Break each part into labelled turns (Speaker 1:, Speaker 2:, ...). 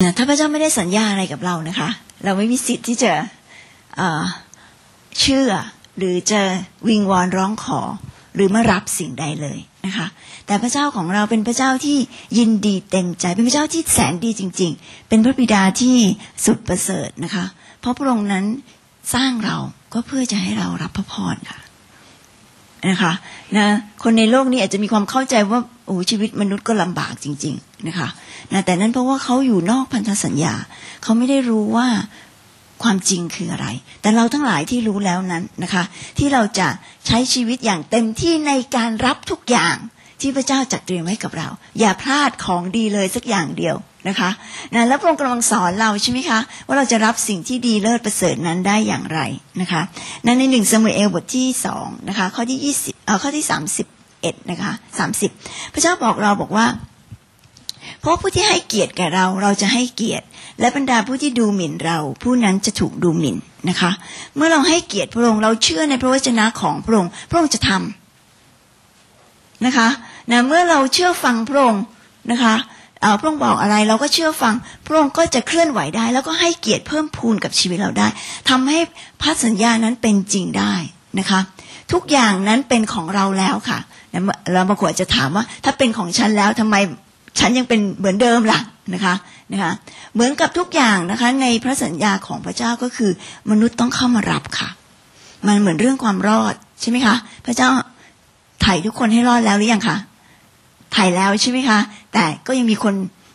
Speaker 1: ถ้าพระเจ้าไม่ได้สัญญาอะไรกับเรานะคะเราไม่มีสิทธิ์ที่จะเชื่อหรือจะวิงวอนร้องขอหรือมารับสิ่งใดเลยนะคะแต่พระเจ้าของเราเป็นพระเจ้าที่ยินดีเต็มใจเป็นพระเจ้าที่แสนดีจริงๆเป็นพระบิดาที่สุดประเสริฐนะคะเพราะพระองค์นั้นสร้างเราก็เพื่อจะให้เรารับพระพรค่ะนะคะคนในโลกนี้อาจจะมีความเข้าใจว่าโอ้ชีวิตมนุษย์ก็ลำบากจริงๆนะคะแต่นั้นเพราะว่าเขาอยู่นอกพันธสัญญาเขาไม่ได้รู้ว่าความจริงคืออะไรแต่เราทั้งหลายที่รู้แล้วนั้นนะคะที่เราจะใช้ชีวิตอย่างเต็มที่ในการรับทุกอย่างที่พระเจ้าจัดเตรียมไว้กับเราอย่าพลาดของดีเลยสักอย่างเดียวนะคะแล้วพระองค์กำลังสอนเราใช่ไหมคะว่าเราจะรับสิ่งที่ดีเลิศประเสริฐนั้นได้อย่างไรนะคะใน1ซามูเอลบทที่2นะคะข้อที่20ข้อที่31นะคะ30พระเจ้าบอกเราบอกว่าเพราะผู้ที่ให้เกียรติแก่เราเราจะให้เกียรติและบรรดาผู้ที่ดูหมิ่นเราผู้นั้นจะถูกดูหมิ่นนะคะเมื่อเราให้เกียรติพระองค์เราเชื่อในพระวจนะของพระองค์พระองค์จะทำนะคะเมื่อเราเชื่อฟังพระองค์นะคะพระองค์บอกอะไรเราก็เชื่อฟังพระองค์ก็จะเคลื่อนไหวได้แล้วก็ให้เกียรติเพิ่มพูนกับชีวิตเราได้ทำให้พันธสัญญานั้นเป็นจริงได้นะคะทุกอย่างนั้นเป็นของเราแล้วค่ะเราบางคนจะถามว่าถ้าเป็นของฉันแล้วทำไมฉันยังเป็นเหมือนเดิมล่ะนะคะเหมือนกับทุกอย่างนะคะในพระสัญญาของพระเจ้าก็คือมนุษย์ต้องเข้ามารับค่ะมันเหมือนเรื่องความรอดใช่ไหมคะพระเจ้าไถ่ทุกคนให้รอดแล้วหรือยังคะไถ่แล้วใช่ไหมคะแต่ก็ยังมีคน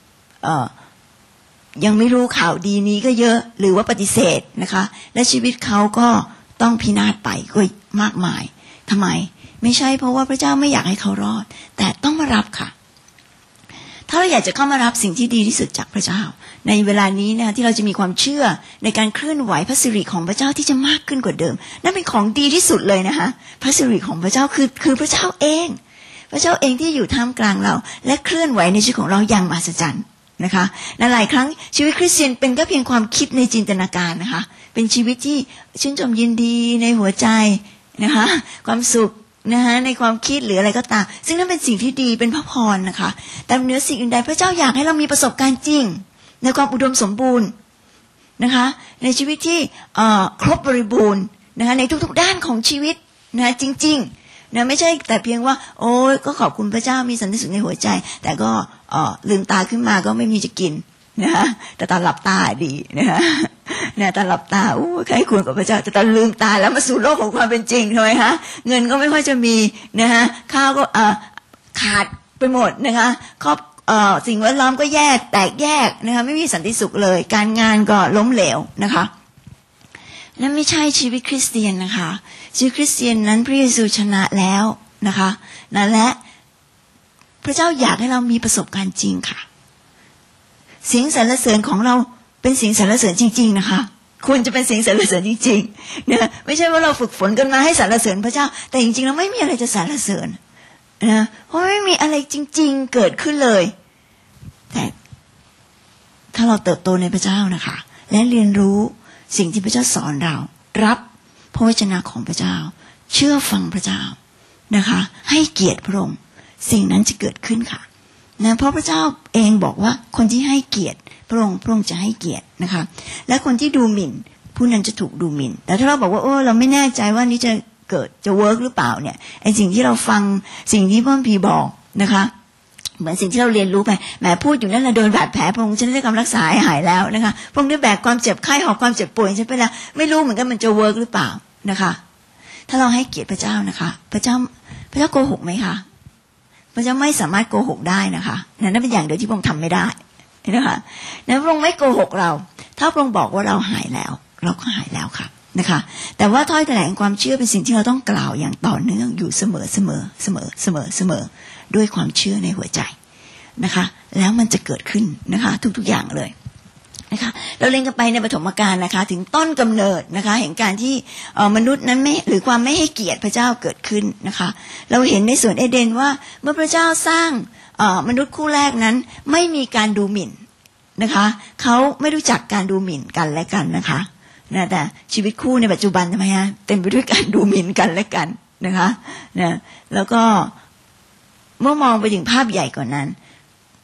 Speaker 1: ยังไม่รู้ข่าวดีนี้ก็เยอะหรือว่าปฏิเสธนะคะและชีวิตเขาก็ต้องพินาศไปก็มากมายทำไมไม่ใช่เพราะว่าพระเจ้าไม่อยากให้เขารอดแต่ต้องมารับค่ะถ้าเราอยากจะเข้ามารับสิ่งที่ดีที่สุดจากพระเจ้าในเวลานี้นะที่เราจะมีความเชื่อในการเคลื่อนไหวพระสิริของพระเจ้าที่จะมากขึ้นกว่าเดิมนั่นเป็นของดีที่สุดเลยนะคะพระสิริของพระเจ้าคือพระเจ้าเองพระเจ้าเองที่อยู่ท่ามกลางเราและเคลื่อนไหวในชีวิตของเราอย่างมหัศจรรย์นะคะหลายครั้งชีวิตคริสเตียนเป็นก็เพียงความคิดในจินตนาการนะคะเป็นชีวิตที่ชื่นชมยินดีในหัวใจนะคะความสุขนะคะในความคิดหรืออะไรก็ตามซึ่งนั่นเป็นสิ่งที่ดีเป็นพระพรนะคะแต่เหนือสิ่งอื่นใดพระเจ้าอยากให้เรามีประสบการณ์จริงในความอุดมสมบูรณ์นะคะในชีวิตที่ครบบริบูรณ์นะคะในทุกๆด้านของชีวิตนะจริงๆนะไม่ใช่แต่เพียงว่าโอ้ยก็ขอบคุณพระเจ้ามีสันติสุขในหัวใจแต่ก็ลืมตาขึ้นมาก็ไม่มีจะกินนะคะแต่ตอนหลับตาดีนะคะเนี่ยตอนหลับตาใครควรกับพระเจ้าแต่ตอนลืมตาแล้วมาสู่โลกของความเป็นจริงทำไมคะเงินก็ไม่ค่อยจะมีนะคะข้าวก็ขาดไปหมดนะคะครอบสิ่งแวดล้อมก็แตกแยกนะคะไม่มีสันติสุขเลยการงานก็ล้มเหลวนะคะนั่นไม่ใช่ชีวิตคริสเตียนนะคะชีวิตคริสเตียนนั้นพระเยซูชนะแล้วนะคะนั่นแหละพระเจ้าอยากให้เรามีประสบการณ์จริงค่ะเสียงสรรเสริญของเราเป็นเสียงสรรเสริญจริงๆนะคะควรจะเป็นเสียงสรรเสริญจริงๆนะไม่ใช่ว่าเราฝึกฝนกันมาให้สรรเสริญพระเจ้าแต่จริงๆแล้วไม่มีอะไรจะสรรเสริญนะเพราะไม่มีอะไรจริงๆเกิดขึ้นเลยแต่ถ้าเราเติบโตในพระเจ้านะคะและเรียนรู้สิ่งที่พระเจ้าสอนเรารับพระวจนะของพระเจ้าเชื่อฟังพระเจ้านะคะให้เกียรติพระองค์สิ่งนั้นจะเกิดขึ้นค่ะนะเพราะพระเจ้าเองบอกว่าคนที่ให้เกียรติพระองค์จะให้เกียรตินะคะและคนที่ดูหมิ่นผู้นั้นจะถูกดูหมิ่นแต่ถ้าเราบอกว่าเราไม่แน่ใจว่านี้จะเวิร์กหรือเปล่าเนี่ยไอ้สิ่งที่เราฟังสิ่งที่พระคัมภีร์บอกนะคะเหมือนสิ่งที่เราเรียนรู้ไปแหมพูดอยู่นั่นแหละโดนบาดแผลพระองค์ฉันได้คำรักษาหายแล้วนะคะพระองค์ได้แบกความเจ็บไข้หอบความเจ็บป่วยฉันไปแล้วไม่รู้เหมือนกันมันจะเวิร์กหรือเปล่านะคะถ้าเราให้เกียรติพระเจ้านะคะพระเจ้าโกหกไหมคะพระเจ้าไม่สามารถโกหกได้นะคะนั่นเป็นอย่างเดียวที่พระองค์ทำไม่ได้นะคะนั้นพระองค์ไม่โกหกเราถ้าพระองค์บอกว่าเราหายแล้วเราก็หายแล้วค่ะนะคะแต่ว่าถ้อยแถลงความเชื่อเป็นสิ่งที่เราต้องกล่าวอย่างต่อเนื่องอยู่เสมอด้วยความเชื่อในหัวใจนะคะแล้วมันจะเกิดขึ้นนะคะทุกๆอย่างเลยนะคะเราเรียนกันไปในปฐมกาลนะคะถึงต้นกำเนิดนะคะแห่งการที่มนุษย์นั้นไม่หรือความไม่ให้เกียรติพระเจ้าเกิดขึ้นนะคะเราเห็นในสวนเอเดนว่าเมื่อพระเจ้าสร้างมนุษย์คู่แรกนั้นไม่มีการดูหมิ่นนะคะเขาไม่รู้จักการดูหมิ่นกันและกันนะคะนะแต่ชีวิตคู่ในปัจจุบันทำไมฮะเต็มไปด้วยการดูหมิ่นกันและกันนะคะนะแล้วก็เมื่อมองไปถึงภาพใหญ่กว่านั้น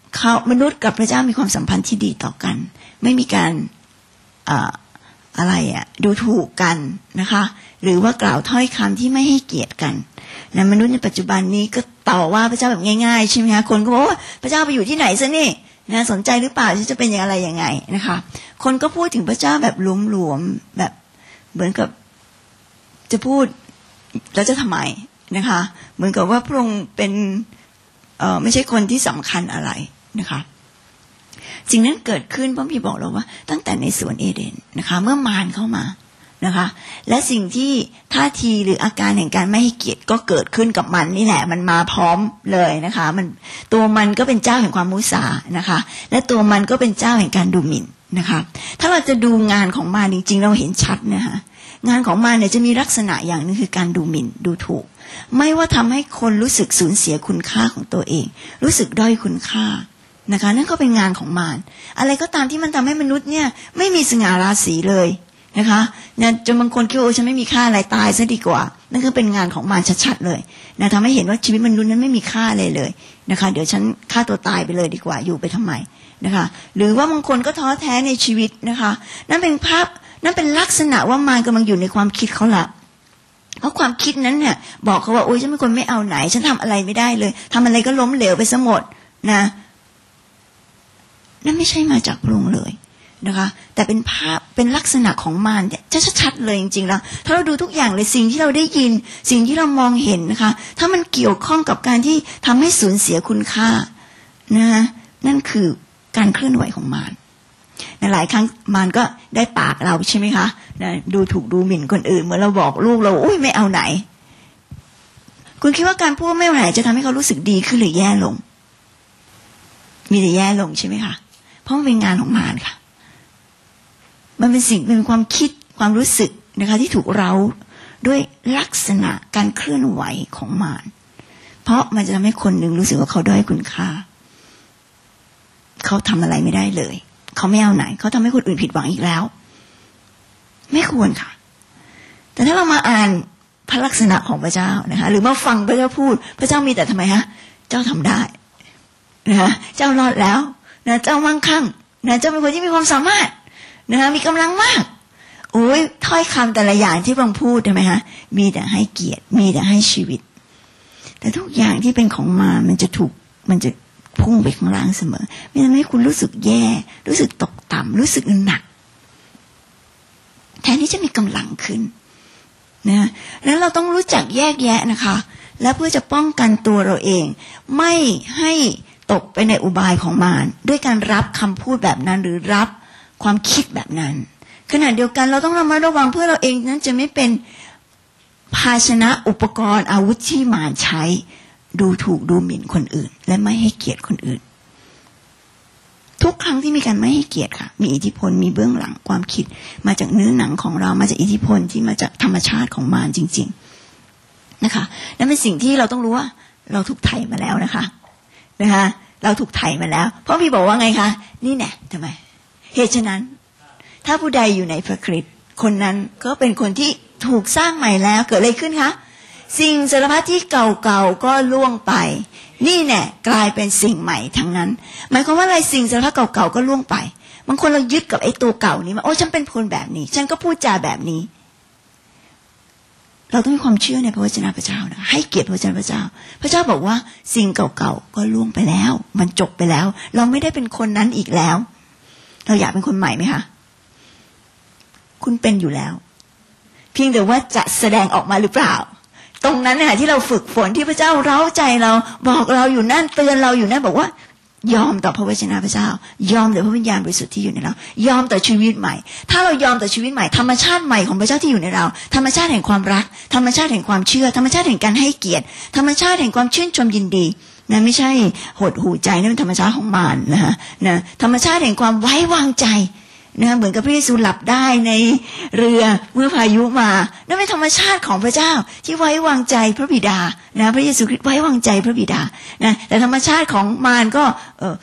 Speaker 1: มนุษย์กับพระเจ้ามีความสัมพันธ์ที่ดีต่อกันไม่มีการดูถูกกันนะคะหรือว่ากล่าวถ้อยคำที่ไม่ให้เกียรติกันนะมนุษย์ในปัจจุบันนี้ก็ต่อว่าพระเจ้าแบบง่ายๆใช่ไหมคะคนก็บอกว่าพระเจ้าไปอยู่ที่ไหนซะนี่นะสนใจหรือเปล่าที่จะเป็นอย่างไรยังไงนะคะคนก็พูดถึงพระเจ้าแบบหลวมๆแบบเหมือนกับจะพูดแล้วจะทำไมนะคะเหมือนกับว่าพระองค์เป็นไม่ใช่คนที่สำคัญอะไรนะคะสิ่งนั้นเกิดขึ้นพระพี่บอกเราว่าตั้งแต่ในสวนเอเดนนะคะเมื่อมารเข้ามานะคะและสิ่งที่ท่าทีหรืออาการแห่งการไม่ให้เกียรติก็เกิดขึ้นกับมันนี่แหละมันมาพร้อมเลยนะคะตัวมันก็เป็นเจ้าแห่งความมุสานะคะและตัวมันก็เป็นเจ้าแห่งการดูหมิ่นนะคะถ้าเราจะดูงานของมารจริงๆเราเห็นชัดนะคะงานของมารเนี่ยจะมีลักษณะอย่างนึงคือการดูหมิ่นดูถูกไม่ว่าทำให้คนรู้สึกสูญเสียคุณค่าของตัวเองรู้สึกด้อยคุณค่านะคะนั่นก็เป็นงานของมารอะไรก็ตามที่มันทำให้มนุษย์เนี่ยไม่มีสง่าราศีเลยนะคะเนี่ยจนบางคนคิดว่าฉันไม่มีค่าอะไรตายซะดีกว่านั่นคือเป็นงานของมารชัดๆเลยนะทำให้เห็นว่าชีวิตมนุษย์นั้นไม่มีค่าเลยนะคะเดี๋ยวฉันฆ่าตัวตายไปเลยดีกว่าอยู่ไปทำไมนะคะหรือว่าบางคนก็ท้อแท้ในชีวิตนะคะนั่นเป็นภาพนั่นเป็นลักษณะว่ามารกำลังอยู่ในความคิดเขาละเพราะความคิดนั้นเนี่ยบอกเขาว่าโอ๊ยฉันเป็นคนไม่เอาไหนฉันทำอะไรไม่ได้เลยทำอะไรก็ล้มเหลวไปซะหมดนะนั่นไม่ใช่มาจากพระองค์เลยนะคะแต่เป็นภาพเป็นลักษณะของมารเนี่ยจะชัดๆเลยจริงๆแล้วถ้าเราดูทุกอย่างเลยสิ่งที่เราได้ยินสิ่งที่เรามองเห็นนะคะถ้ามันเกี่ยวข้องกับการที่ทำให้สูญเสียคุณค่านะนั่นคือการเคลื่อนไหวของมารหลายครั้งมารก็ได้ปากเราใช่ไหมคะดูถูกดูหมิ่นคนอื่นเมื่อเราบอกลูกเราอุ้ยไม่เอาไหนคุณคิดว่าการพูดไม่เอาไหนจะทำให้เขารู้สึกดีขึ้นหรือแย่ลงมีแต่แย่ลงใช่ไหมคะเพราะมันเป็นงานของมารค่ะมันเป็นสิ่งเป็นความคิดความรู้สึกนะคะที่ถูกเร้าด้วยลักษณะการเคลื่อนไหวของมารเพราะมันจะทำให้คนหนึ่งรู้สึกว่าเขาด้อยคุณค่าเขาทำอะไรไม่ได้เลยเขาไม่เอาไหนเขาทำให้คนอื่นผิดหวังอีกแล้วไม่ควรค่ะแต่ถ้าเรามาอ่านพระลักษณะของพระเจ้านะคะหรือมาฟังพระเจ้าพูดพระเจ้ามีแต่ทำไมฮะเจ้าทำได้นะคะเจ้ารอดแล้วนะเจ้ามั่งคั่งนะเจ้าเป็นคนที่มีความสามารถนะคะมีกำลังมากโอ้ยถ้อยคำแต่ละอย่างที่พระองค์พูดใช่ไหมฮะมีแต่ให้เกียรติมีแต่ให้ชีวิตแต่ทุกอย่างที่เป็นของมันจะพุ่งไปข้างล่างเสมอไม่ทำให้คุณรู้สึกแย่รู้สึกตกต่ำรู้สึกหนักแทนที่จะมีกำลังขึ้นนะแล้วเราต้องรู้จักแยกแยะนะคะและเพื่อจะป้องกันตัวเราเองไม่ให้ตกไปในอุบายของมารด้วยการรับคำพูดแบบนั้นหรือรับความคิดแบบนั้นขณะเดียวกันเราต้องระมัดระวังเพื่อเราเองนั้นจะไม่เป็นภาชนะอุปกรณ์อาวุธที่มารใช้ดูถูกดูหมิ่นคนอื่นและไม่ให้เกียรติคนอื่นทุกครั้งที่มีการไม่ให้เกียรติค่ะมีอิทธิพลมีเบื้องหลังความคิดมาจากเนื้อหนังของเรามาจากอิทธิพลที่มาจากธรรมชาติของมารจริงๆนะคะนั่นเป็นสิ่งที่เราต้องรู้ว่าเราถูกไถ่มาแล้วนะคะเราถูกไถ่มาแล้วเพราะพี่บอกว่าไงคะนี่แน่ทำไมเหตุฉะนั้นถ้าผู้ใดอยู่ในพระคริสต์คนนั้นก็เป็นคนที่ถูกสร้างใหม่แล้วเกิดอะไรขึ้นคะสิ่งสารพัดที่เก่าๆก็ล่วงไปนี่แน่กลายเป็นสิ่งใหม่ทั้งนั้นหมายความว่าอะไรสิ่งสารพัดเก่าๆก็ล่วงไปบางคนเรายึดกับไอ้ตัวเก่านี้มาโอ้ฉันเป็นคนแบบนี้ฉันก็พูดจาแบบนี้เราต้องมีความเชื่อในพระวจนะพระเจ้านะให้เกียรติพระวจนะพระเจ้าพระเจ้าบอกว่าสิ่งเก่าๆก็ล่วงไปแล้วมันจบไปแล้วเราไม่ได้เป็นคนนั้นอีกแล้วเราอยากเป็นคนใหม่ไหมคะคุณเป็นอยู่แล้วเพียงแต่ว่าจะแสดงออกมาหรือเปล่าตรงนั้นเนี่ยที่เราฝึกฝนที่พระเจ้าเร้าใจเราบอกเราอยู่นั่นเตือนเราอยู่นั่นบอกว่ายอมต่อพระวจนะพระเจ้ายอมต่อพระวิญญาณบริสุทธิ์ที่อยู่ในเรายอมต่อชีวิตใหม่ถ้าเรายอมต่อชีวิตใหม่ธรรมชาติใหม่ของพระเจ้าที่อยู่ในเราธรรมชาติแห่งความรักธรรมชาติแห่งความเชื่อธรรมชาติแห่งการให้เกียรติธรรมชาติแห่งความชื่นชมยินดีนะไม่ใช่หดหู่ใจนั่นเป็นธรรมชาติของมารนะธรรมชาติแห่งความไว้วางใจนะเหมือนกับพระเยซูหลับได้ในเรือเมื่อพายุมานั่นเป็นธรรมชาติของพระเจ้าที่ไว้วางใจพระบิดานะพระเยซูคริสต์ไว้วางใจพระบิดานะแต่ธรรมชาติของมารก็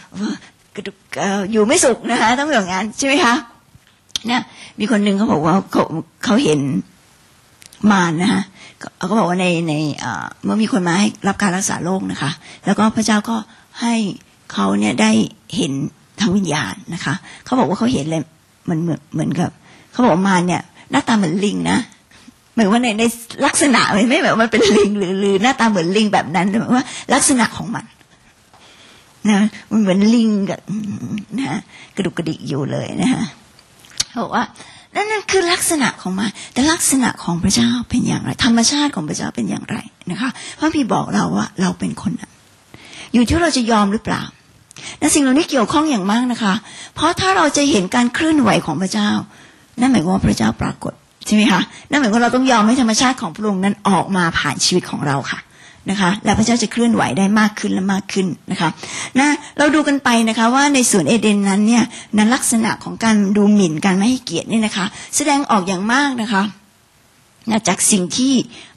Speaker 1: อยู่ไม่สุขนะคะต้องอย่างนั้นใช่ไหมคะเนี่ยมีคนหนึ่งเขาบอกว่าเขาเห็นมารนะคะเขาบอกว่าในเมื่อมีคนมาให้รับการรักษาโรคนะคะแล้วก็พระเจ้าก็ให้เขาเนี่ยได้เห็นทางวิญญาณนะคะเขาบอกว่าเขาเห็นเลยมันเหมือนกับเขาบอกมาเนี่ยหน้าตาเหมือนลิงนะหมายว่าในลักษณะไม่แบบมันเป็นลิงหรือหน้าตาเหมือนลิงแบบนั้นแต่ว่าลักษณะของมันนะมันเหมือนลิงกับนะกระดุกกระดิกอยู่เลยนะคะบอกว่านั่นคือลักษณะของมันแต่ลักษณะของพระเจ้าเป็นอย่างไรธรรมชาติของพระเจ้าเป็นอย่างไรนะคะพระพี่บอกเราว่าเราเป็นคนนั้นอยู่ที่เราจะยอมหรือเปล่าและสิ่งเหล่านี้เกี่ยวข้องอย่างมากนะคะเพราะถ้าเราจะเห็นการเคลื่อนไหวของพระเจ้านั่นหมายความว่าพระเจ้าปรากฏใช่ไหมคะนั่นหมายความว่าเราต้องยอมให้ธรรมชาติของพระองค์นั้นออกมาผ่านชีวิตของเราค่ะนะคะและพระเจ้าจะเคลื่อนไหวได้มากขึ้นและมากขึ้นนะคะเราดูกันไปนะคะว่าในสวนเอเดนนั้นเนี่ยนั้นลักษณะของการดูหมิ่นการไม่ให้เกียรติเนี่ยนะคะแสดงออกอย่างมากนะคะจากสิ่งที่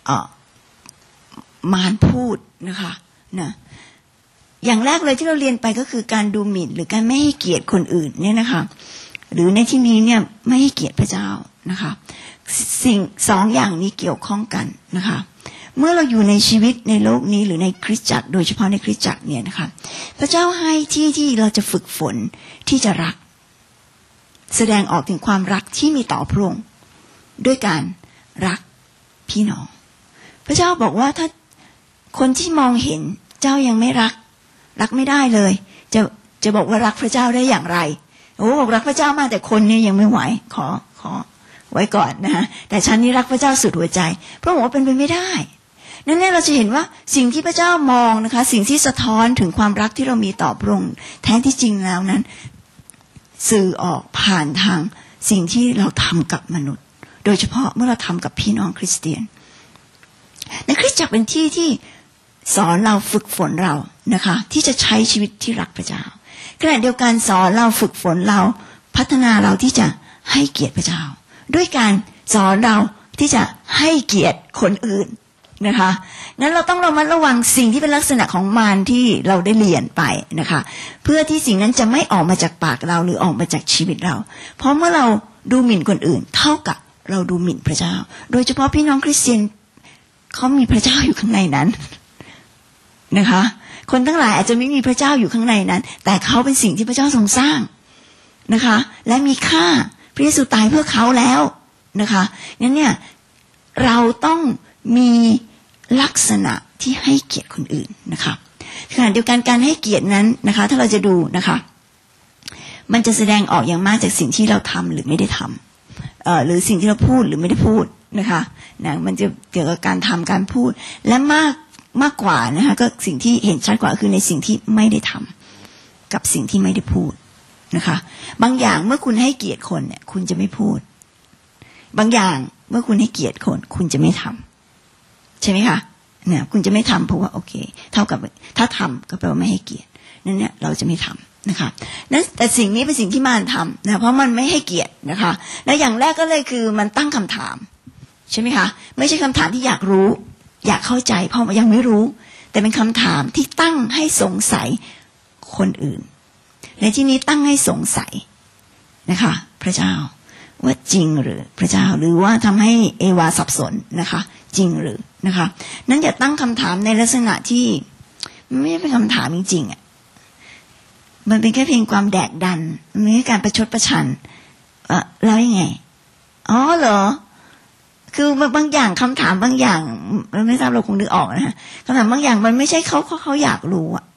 Speaker 1: มารพูดนะคะอย่างแรกเลยที่เราเรียนไปก็คือการดูหมิ่นหรือการไม่ให้เกียรติคนอื่นเนี่ยนะคะหรือในที่นี้เนี่ยไม่ให้เกียรติพระเจ้านะคะสิ่งสองอย่างนี้เกี่ยวข้องกันนะคะเมื่อเราอยู่ในชีวิตในโลกนี้หรือในคริสตจักรโดยเฉพาะในคริสตจักรเนี่ยนะคะพระเจ้าให้ที่เราจะฝึกฝนที่จะรักแสดงออกถึงความรักที่มีต่อพระองค์ด้วยการรักพี่น้องพระเจ้าบอกว่าถ้าคนที่มองเห็นเจ้ายังไม่รักไม่ได้เลยจะบอกว่ารักพระเจ้าได้อย่างไรบอกรักพระเจ้ามากแต่คนเนี่ยยังไม่ไหวขอไว้ก่อนนะแต่ฉันนี่รักพระเจ้าสุดหัวใจพระองค์ว่าเป็นไปไม่ได้นั่นแหละเราจะเห็นว่าสิ่งที่พระเจ้ามองนะคะสิ่งที่สะท้อนถึงความรักที่เรามีต่อพระองค์แท้ที่จริงแล้วนั้นสื่อออกผ่านทางสิ่งที่เราทำกับมนุษย์โดยเฉพาะเมื่อเราทำกับพี่น้องคริสเตียนในคริสตจักรเป็นที่ที่สอนเราฝึกฝนเรานะคะที่จะใช้ชีวิตที่รักพระเจ้าขณะเดียวกันสอนเราฝึกฝนเราพัฒนาเราที่จะให้เกียรติพระเจ้าด้วยการสอนเราที่จะให้เกียรติคนอื่นนะคะงั้นเราต้องระมัดระวังสิ่งที่เป็นลักษณะของมารที่เราได้เรียนไปนะคะเพื่อที่สิ่งนั้นจะไม่ออกมาจากปากเราหรือออกมาจากชีวิตเราเพราะเมื่อเราดูหมิ่นคนอื่นเท่ากับเราดูหมิ่นพระเจ้าโดยเฉพาะพี่น้องคริสเตียนเขามีพระเจ้าอยู่ข้างในนั้นนะคะคนทั้งหลายอาจจะไม่มีพระเจ้าอยู่ข้างในนั้นแต่เขาเป็นสิ่งที่พระเจ้าทรงสร้างนะคะและมีค่าพระเยซูตายเพื่อเขาแล้วนะคะงั้นเนี่ยเราต้องมีลักษณะที่ให้เกียรติคนอื่นนะคะขณะเดียวกันการให้เกียรตินั้นนะคะถ้าเราจะดูนะคะมันจะแสดงออกอย่างมากจากสิ่งที่เราทำหรือไม่ได้ทำหรือสิ่งที่เราพูดหรือไม่ได้พูดนะคะมันจะเกี่ยวกับการทำการพูดและมากกว่านะคะก็สิ่งที่เห็นชัดกว่าคือในสิ่งที่ไม่ได้ทำกับสิ่งที่ไม่ได้พูดนะคะบางอย่างเมื่อคุณให้เกียรติคนเนี่ยคุณจะไม่พูดบางอย่างเมื่อคุณให้เกียรติคนคุณจะไม่ทำใช่ไหมคะเนี่ยคุณจะไม่ทำเพราะว่าโอเคเท่ากับถ้าทำก็แปลว่าไม่ให้เกียรตินั่นเนี่ยเราจะไม่ทำนะคะนั้นแต่สิ่งนี้เป็นสิ่งที่มารทำนะเพราะมันไม่ให้เกียรตินะคะและอย่างแรกก็เลยคือมันตั้งคำถามใช่ไหมคะไม่ใช่คำถามที่อยากรู้อยากเข้าใจเพราะมันยังไม่รู้แต่เป็นคำถามที่ตั้งให้สงสัยคนอื่นในที่นี้ตั้งให้สงสัยนะคะพระเจ้าว่าจริงหรือพระเจ้าหรือว่าทำให้เอวาสับสนนะคะจริงหรือนะคะนั้นอย่าตั้งคำถามในลักษณะที่ไม่เป็นคำถามจริงๆอ่ะมันเป็นแค่เพียงความแดกดันมันไม่ใช่การประชดประชันแล้วยังไงอ๋อเหรอคือบางอย่างคำถามบางอย่างเราไม่ทราบเราคงนึกออกนะฮะคำถามบางอย่างมันไม่ใช่เขาอยากรู้อ่ะ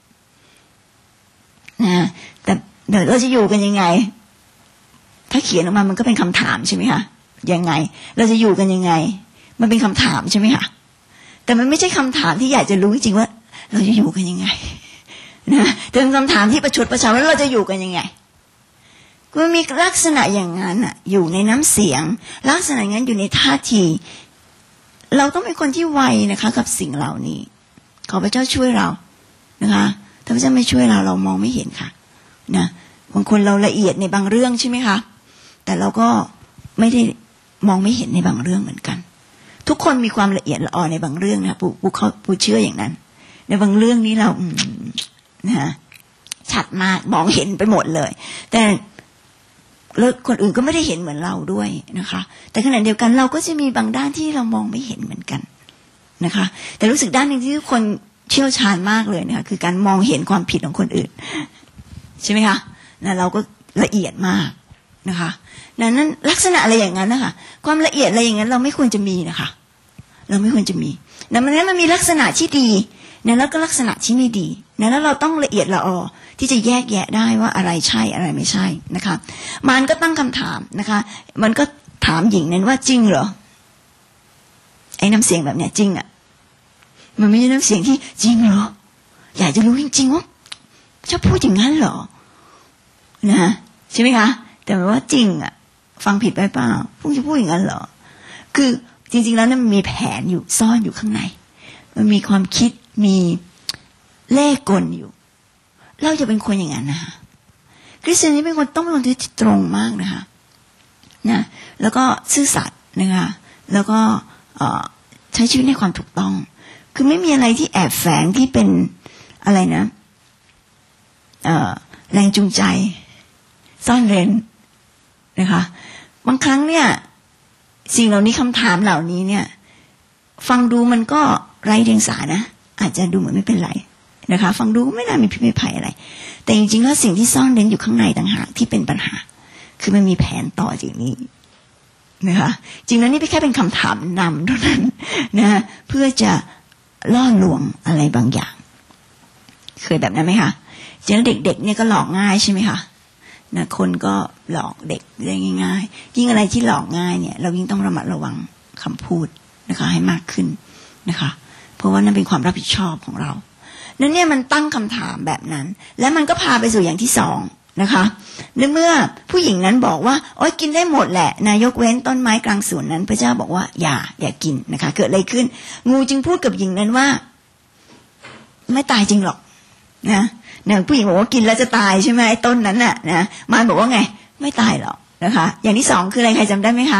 Speaker 1: นะแต่เดี๋ยวเราจะอยู่กันยังไงถ้าเขียนออกมามันก็เป็นคำถามใช่ไหมคะยังไงเราจะอยู่กันยังไงมันเป็นคำถามใช่ไหมคะแต่มันไม่ใช่คำถามที่อยากจะรู้จริงๆว่าเราจะอยู่กันยังไงนะแต่เป็นคำถามที่ประชดประชันว่าเราจะอยู่กันยังไงมันมีลักษณะอย่างนั้นอ่ะอยู่ในน้ำเสียงลักษณะอย่างนั้นอยู่ในท่าทีเราต้องเป็นคนที่ไวนะคะกับสิ่งเหล่านี้ขอพระเจ้าช่วยเรานะคะถ้าพระเจ้าไม่ช่วยเรามองไม่เห็นค่ะนะบางคนเราละเอียดในบางเรื่องใช่ไหมคะแต่เราก็ไม่ได้มองไม่เห็นในบางเรื่องเหมือนกันทุกคนมีความละเอียดละออในบางเรื่องนะปูเชื่ออย่างนั้นในบางเรื่องนี้เรานะชัดมากมองเห็นไปหมดเลยแต่แล้วคนอื่นก็ไม่ได้เห็นเหมือนเราด้วยนะคะแต่ขณะเดียวกันเราก็จะมีบางด้านที่เรามองไม่เห็นเหมือนกันนะคะแต่รู้สึกด้านนึงที่ทุกคนเชี่ยวชาญมากเลยนะคะคือการมองเห็นความผิดของคนอื่นใช่ไหมคะนะเราก็ละเอียดมากนะคะนั้นลักษณะอะไรอย่างนั้นนะคะความละเอียดอะไรอย่างนั้นเราไม่ควรจะมีนะคะเราไม่ควรจะมีนะมันมีลักษณะที่ดีนะแล้วก็ลักษณะที่ไม่ดีนะแล้วเราต้องละเอียดละออที่จะแยกแยะได้ว่าอะไรใช่อะไรไม่ใช่นะคะมันก็ตั้งคำถามนะคะมันก็ถามหญิงนั้นว่าจริงเหรอไอ้น้ำเสียงแบบเนี้ยจริงอ่ะมันไม่ใช่น้ำเสียงที่จริงเหรออยากจะรู้จริงๆว่าจะพูดอย่างนั้นเหรอนะใช่ไหมคะแต่หมายว่าจริงอ่ะฟังผิดไปเปล่าพวกจะพูดอย่างนั้นเหรอคือจริงๆแล้วนั้นมันมีแผนอยู่ซ่อนอยู่ข้างในมันมีความคิดมีเล่ห์กลอยู่เราจะเป็นคนอย่างนั้นนะคะคริสเตียนนี่เป็นคนต้องเป็นคนที่ตรงมากนะคะนะแล้วก็ซื่อสัตย์นะคะแล้วก็ใช้ชีวิตในความถูกต้องคือไม่มีอะไรที่แอบแฝงที่เป็นอะไรนะแรงจูงใจซ่อนเร้นนะคะบางครั้งเนี่ยสิ่งเหล่านี้คำถามเหล่านี้เนี่ยฟังดูมันก็ไร้เดียงสานะอาจจะดูเหมือนไม่เป็นไรนะคะฟังดูไม่น่ามีพิษไม่ภัยอะไรแต่จริงๆแล้วสิ่งที่ซ่อนเร้นอยู่ข้างในต่างหากที่เป็นปัญหาคือมันมีแผนต่อจากนี้นะคะจริงแล้วนี่แค่เป็นคำถามนำเท่านั้นนะเพื่อจะล่อลวงอะไรบางอย่างเคยแบบนั้นไหมคะจริงแล้วเด็กๆเนี่ยก็หลอกง่ายใช่ไหมคะนะคนก็หลอกเด็กได้ง่ายๆยิ่งอะไรที่หลอกง่ายเนี่ยเรายิ่งต้องระมัดระวังคำพูดนะคะให้มากขึ้นนะคะเพราะว่านั่นเป็นความรับผิดชอบของเรานั่นเนี่ยมันตั้งคำถามแบบนั้นและมันก็พาไปสู่อย่างที่สองนะคะเมื่อผู้หญิงนั้นบอกว่าโอ๊ยกินได้หมดแหละนายกเว้นต้นไม้กลางสวนนั้นพระเจ้าบอกว่าอย่ากินนะคะเกิดอะไรขึ้นงูจึงพูดกับหญิงนั้นว่าไม่ตายจริงหรอกนะผู้หญิงบอกว่ากินแล้วจะตายใช่ไหมไอ้ต้นนั้นน่ะนะมารบอกว่าไงไม่ตายหรอกนะคะอย่างที่สองคืออะไรใครจำได้ไหมคะ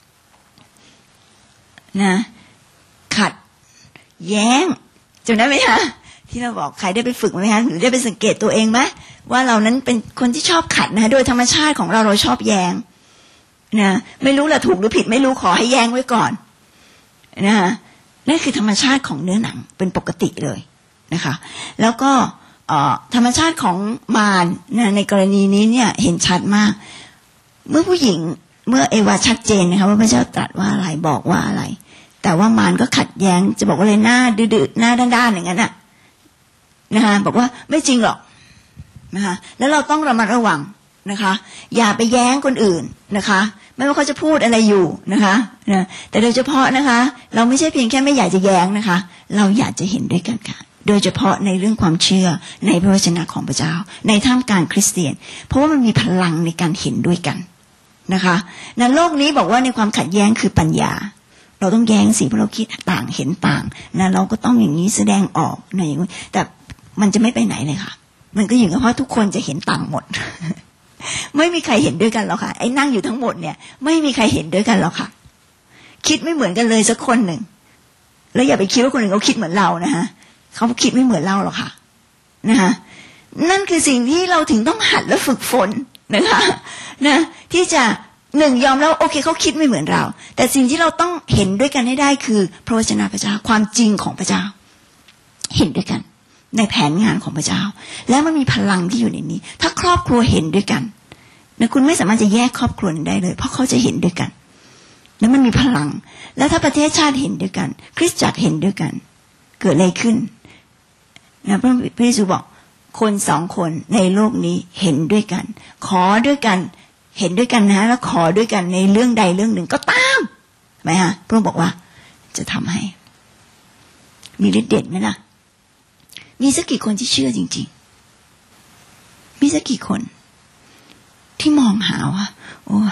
Speaker 1: นะขัดแย้งจำได้ไหมคะที่เราบอกใครได้ไปฝึกไหมคะหรือได้ไปสังเกตตัวเองไหมว่าเรานั้นเป็นคนที่ชอบขัดนะโดยธรรมชาติของเราชอบแย้งนะไม่รู้ละถูกหรือผิดไม่รู้ขอให้แย้งไว้ก่อนนะนั่นคือธรรมชาติของเนื้อหนังเป็นปกติเลยนะคะแล้วก็ธรรมชาติของมารนะในกรณีนี้เนี่ยเห็นชัดมากเมื่อผู้หญิงเมื่อเอวาชัดเจนนะคะว่าพระเจ้าตรัสว่าอะไรบอกว่าอะไรแต่ว่ามารก็ขัดแย้งจะบอกว่าเลยหน้าดื้อๆหน้าด้านๆอย่างนั้นน่ะนะคะบอกว่าไม่จริงหรอกนะคะแล้วเราต้องระมัดระวังนะคะอย่าไปแย้งคนอื่นนะคะไม่ว่าเขาจะพูดอะไรอยู่นะคะนะแต่โดยเฉพาะนะคะเราไม่ใช่เพียงแค่ไม่อยากจะแย้งนะคะเราอยากจะเห็นด้วยกันค่ะโดยเฉพาะในเรื่องความเชื่อในพระวจนะของพระเจ้าในท่ามกลางคริสเตียนเพราะว่ามันมีพลังในการเห็นด้วยกันนะคะในโลกนี้บอกว่าในความขัดแย้งคือปัญญาเราต้องแย้งสิเพราะเราคิดต่างเห็นต่างนะเราก็ต้องอย่างนี้แสดงออกในอย่างนี้แต่มันจะไม่ไปไหนเลยค่ะมันก็อยู่กับเพราะทุกคนจะเห็นต่างหมด ไม่มีใครเห็นด้วยกันหรอกค่ะไอ้นั่งอยู่ทั้งหมดเนี่ยไม่มีใครเห็นด้วยกันหรอกค่ะคิดไม่เหมือนกันเลยสักคนหนึ่งแล้วอย่าไปคิดว่าคนอื่นเขาคิดเหมือนเรานะคะเขาคิดไม่เหมือนเราหรอกค่ะนะคะนั่นคือสิ่งที่เราถึงต้องหัดและฝึกฝนนะคะนะที่จะหนึ่งยอมแล้วโอเคเขาคิดไม่เหมือนเราแต่สิ่งที่เราต้องเห็นด้วยกันให้ได้คือพระวจนะพระเจ้าความจริงของพระเจ้าเห็นด้วยกันในแผนงานของพระเจ้าแล้วมันมีพลังที่อยู่ในนี้ถ้าครอบครัวเห็นด้วยกันนะคุณไม่สามารถจะแยกครอบครัวได้เลยเพราะเขาจะเห็นด้วยกันแล้วมันมีพลังแล้วถ้าประเทศชาติเห็นด้วยกันคริสตจักรเห็นด้วยกันเกิดอะไรขึ้นนะพระเยซูบอกคนสองคนในโลกนี้เห็นด้วยกันขอด้วยกันเห็นด้วยกันนะแล้วขอด้วยกันในเรื่องใดเรื่องหนึ่งก็ตามไหมฮะพระองค์บอกว่าจะทำให้มีฤทธิ์เดชไหมล่ะมีสักกี่คนที่เชื่อจริงๆมีสักกี่คนที่มองหาว่าโอ้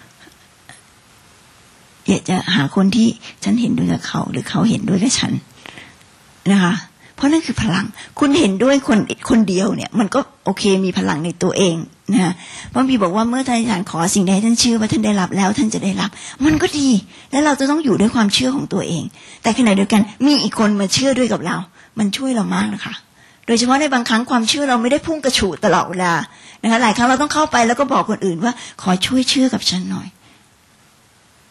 Speaker 1: อยากจะหาคนที่ฉันเห็นด้วยกับเขาหรือเขาเห็นด้วยกับฉันนะคะเพราะนั่นคือพลังคุณเห็นด้วยคนเดียวเนี่ยมันก็โอเคมีพลังในตัวเองนะพระบิดาบอกว่าเมื่อท่านขอสิ่งใดท่านเชื่อว่าท่านได้รับแล้วท่านจะได้รับมันก็ดีและเราจะต้องอยู่ด้วยความเชื่อของตัวเองแต่ขณะเดียวกันมีอีกคนมาเชื่อด้วยกับเรามันช่วยเรามากนะคะโดยเฉพาะในบางครั้งความเชื่อเราไม่ได้พุ่งกระฉูดตลอดเวลานะคะหลายครั้งเราต้องเข้าไปแล้วก็บอกคนอื่นว่าขอช่วยเชื่อกับฉันหน่อย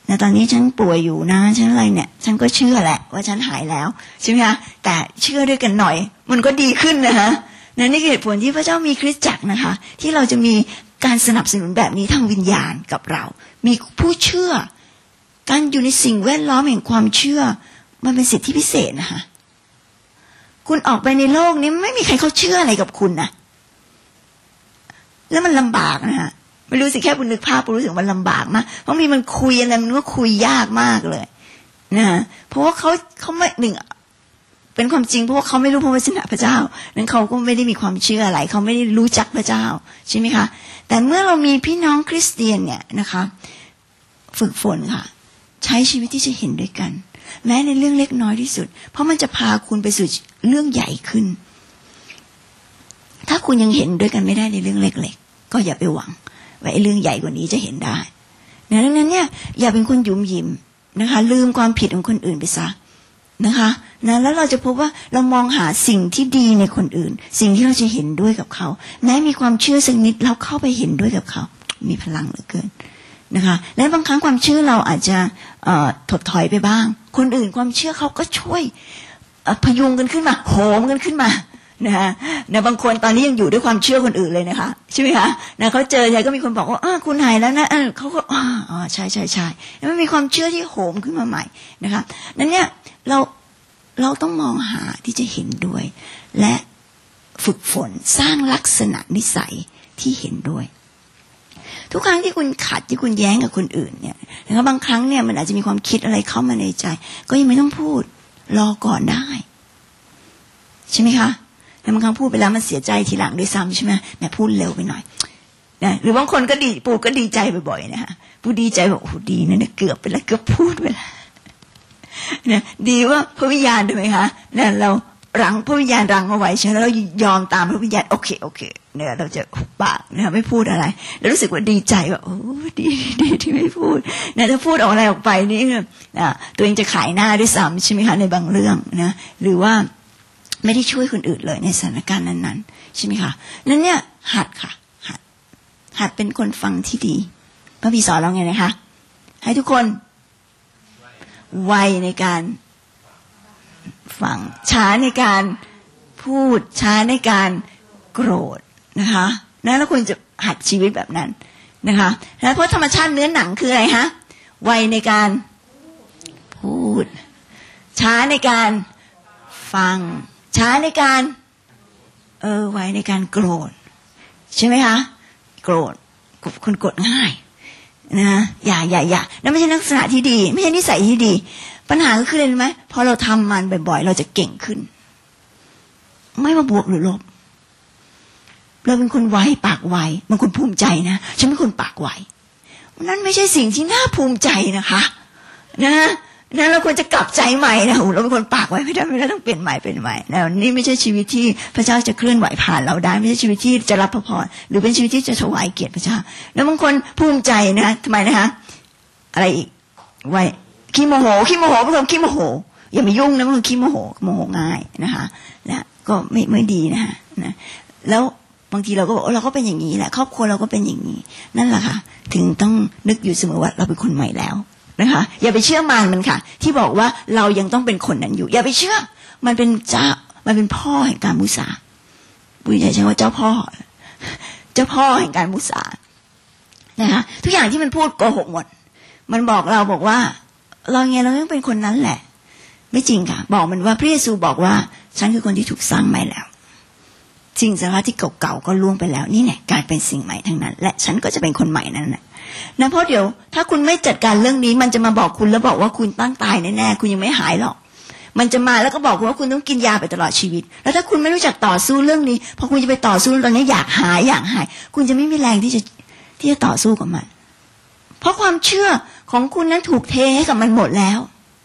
Speaker 1: แต่ตอนนี้ฉันป่วยอยู่นะฉันอะไรเนี่ยฉันก็เชื่อแหละว่าฉันหายแล้วใช่ไหมคะแต่เชื่อด้วยกันหน่อยมันก็ดีขึ้นนะคะนี่คือเหตุผลที่พระเจ้ามีคริสตจักรนะคะที่เราจะมีการสนับสนุนแบบนี้ทางวิญญาณกับเรามีผู้เชื่อการอยู่ในสิ่งแวดล้อมแห่งความเชื่อมันเป็นสิทธิพิเศษนะคะคุณออกไปในโลกนี้ไม่มีใครเขาเชื่ออะไรกับคุณนะแล้วมันลำบากนะคะไม่รู้สิแค่คุณนึกภาพคุณรู้สึกมันลำบากมากเพราะมีมันคุยอะไรมันก็คุยยากมากเลยนะเพราะว่าเขาไม่หนึ่งเป็นความจริงเพราะว่าเขาไม่รู้พระวจนะพระเจ้านั้นเขาก็ไม่ได้มีความเชื่ออะไรเขาไม่ได้รู้จักพระเจ้าใช่ไหมคะแต่เมื่อเรามีพี่น้องคริสเตียนเนี่ยนะคะฝึกฝนค่ะใช้ชีวิตที่จะเห็นด้วยกันแม้ในเรื่องเล็กน้อยที่สุดเพราะมันจะพาคุณไปสู่เรื่องใหญ่ขึ้นถ้าคุณยังเห็นด้วยกันไม่ได้ในเรื่องเล็กๆก็อย่าไปหวังว่าเรื่องใหญ่กว่านี้จะเห็นได้ดังนั้นเนี่ยอย่าเป็นคนหยุมหยิมนะคะลืมความผิดของคนอื่นไปซะนะคะแล้วเราจะพบว่าเรามองหาสิ่งที่ดีในคนอื่นสิ่งที่เราจะเห็นด้วยกับเขาแม้มีความเชื่อสักนิดเราเข้าไปเห็นด้วยกับเขามีพลังเหลือเกินนะคะและบางครั้งความเชื่อเราอาจจะถดถอยไปบ้างคนอื่นความเชื่อเขาก็ช่วยพยุงกันขึ้นมาโหมกันขึ้นมานะบางคนตอนนี้ยังอยู่ด้วยความเชื่อคนอื่นเลยนะคะใช่ไหมคะเขาเจอใครก็มีคนบอกว่าคุณหายแล้วนะเขาก็ใช่ใช่ใช่แล้วมันมีความเชื่อที่โหมขึ้นมาใหม่นะคะนั้นเนี่ยเราต้องมองหาที่จะเห็นด้วยและฝึกฝนสร้างลักษณะนิสัยที่เห็นด้วยทุกครั้งที่คุณขัดที่คุณแย้งกับคนอื่นเนี่ยบางครั้งเนี่ยมันอาจจะมีความคิดอะไรเข้ามาในใจก็ยังไม่ต้องพูดรอก่อนได้ใช่ไหมคะแล้วบางครั้งพูดไปแล้วมันเสียใจทีหลังด้วยซ้ำใช่ไหมแม่พูดเร็วไปหน่อยนะหรือบางคนก็ดีปู่ก็ดีใจบ่อยๆนะคะปู่ดีใจบอกโอ้ดีนะเนี่ยเกือบไปแล้วเกือบพูดไปแล้วนะดีว่าพระวิญญาณถูกไหมคะเนี่ยเรารั้งพระวิญญาณรั้งเอาไว้ใช่ไหมแล้วเรายอมตามพระวิญญาณโอเคเนี่ยเราจะปากนะไม่พูดอะไรแล้วรู้สึกว่าดีใจว่าโอ้ดีที่ไม่พูดนะถ้าพูดออกอะไรออกไปนี่ตัวเองจะขายหน้าด้วยซ้ำใช่ไหมคะในบางเรื่องนะหรือว่าไม่ได้ช่วยคนอื่นเลยในสถานการณ์นั้นๆใช่ไหมคะนั้นเนี่ยหัดค่ะหัดเป็นคนฟังที่ดีพระบิดาสอนเราไงนะคะให้ทุกคนไวในการฟังช้าในการพูดช้าในการโกรธนะคะแล้วคุณจะหัดชีวิตแบบนั้นนะคะแล้วเพราะธรรมชาติเนื้อหนังคืออะไรฮะไวในการพูดช้าในการฟังช้าในการไวในการโกรธใช่ไหมคะโกรธคนโกรธง่ายนะอย่านั่นไม่ใช่ลักษณะที่ดีไม่ใช่นิสัยที่ดีปัญหาก็คืออะไรรู้ไหมพอเราทำมันบ่อยๆเราจะเก่งขึ้นไม่ว่าบวกหรือลบเราเป็นคนไวปากไวบางคนภูมิใจนะฉันเป็นคนปากไวนั่นไม่ใช่สิ่งที่น่าภูมิใจนะคะนะเราควรจะกลับใจใหม่นะเราเป็นคนปากไว้ไม่ได้ต้องเปลี่ยนใหม่นะนี่ไม่ใช่ชีวิตที่พระเจ้าจะเคลื่อนไหวผ่านเราได้ไม่ใช่ชีวิตที่จะรับพระพรหรือเป็นชีวิตที่จะถวายเกียรติพระเจ้าแล้วบางคนภูมิใจนะทำไมนะคะอะไรอีกไว้ขี้โมโหบางคนขี้โมโหอย่ามายุ่งนะบางคนขี้โมโหง่ายนะคะนะก็ไม่ดีนะแล้วบางทีเราก็บอกเราก็เป็นอย่างนี้แหละครอบครัวเราก็เป็นอย่างนี้นั่นแหละค่ะถึงต้องนึกอยู่เสมอว่าเราเป็นคนใหม่แล้วนะคะอย่าไปเชื่อมันค่ะที่บอกว่าเรายังต้องเป็นคนนั้นอยู่อย่าไปเชื่อมันเป็นพ่อแห่งการมุสาบุญใหญ่ใช้ว่าเจ้าพ่อแห่งการมุสานะคะทุกอย่างที่มันพูดโกหกหมดมันบอกว่าเรายังเป็นคนนั้นแหละไม่จริงค่ะบอกมันว่าพระเยซูบอกว่าฉันคือคนที่ถูกสร้างใหม่แล้วสิ่งสารพัดที่เก่าๆก็ล่วงไปแล้วนี่เนี่ยกลายเป็นสิ่งใหม่ทั้งนั้นและฉันก็จะเป็นคนใหม่นั้นนะเพราะเดี๋ยวถ้าคุณไม่จัดการเรื่องนี้มันจะมาบอกคุณแล้วบอกว่าคุณตั้งตายแน่ๆคุณยังไม่หายหรอกมันจะมาแล้วก็บอกว่าคุณต้องกินยาไปตลอดชีวิตแล้วถ้าคุณไม่รู้จักต่อสู้เรื่องนี้พอคุณจะไปต่อสู้ตอนนี้อยากหายคุณจะไม่มีแรงที่จะต่อสู้กับมันเพราะความเชื่อของคุณนั้นถูกเทให้กับมันหมดแล้ว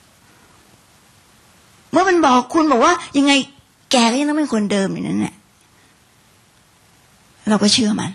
Speaker 1: เมื่อมันบอกคุณบอกว่ายังไงแกก็ยังต้องเป็นคนเดิมอย่างนั้นแหละเราก็เชื่อมัน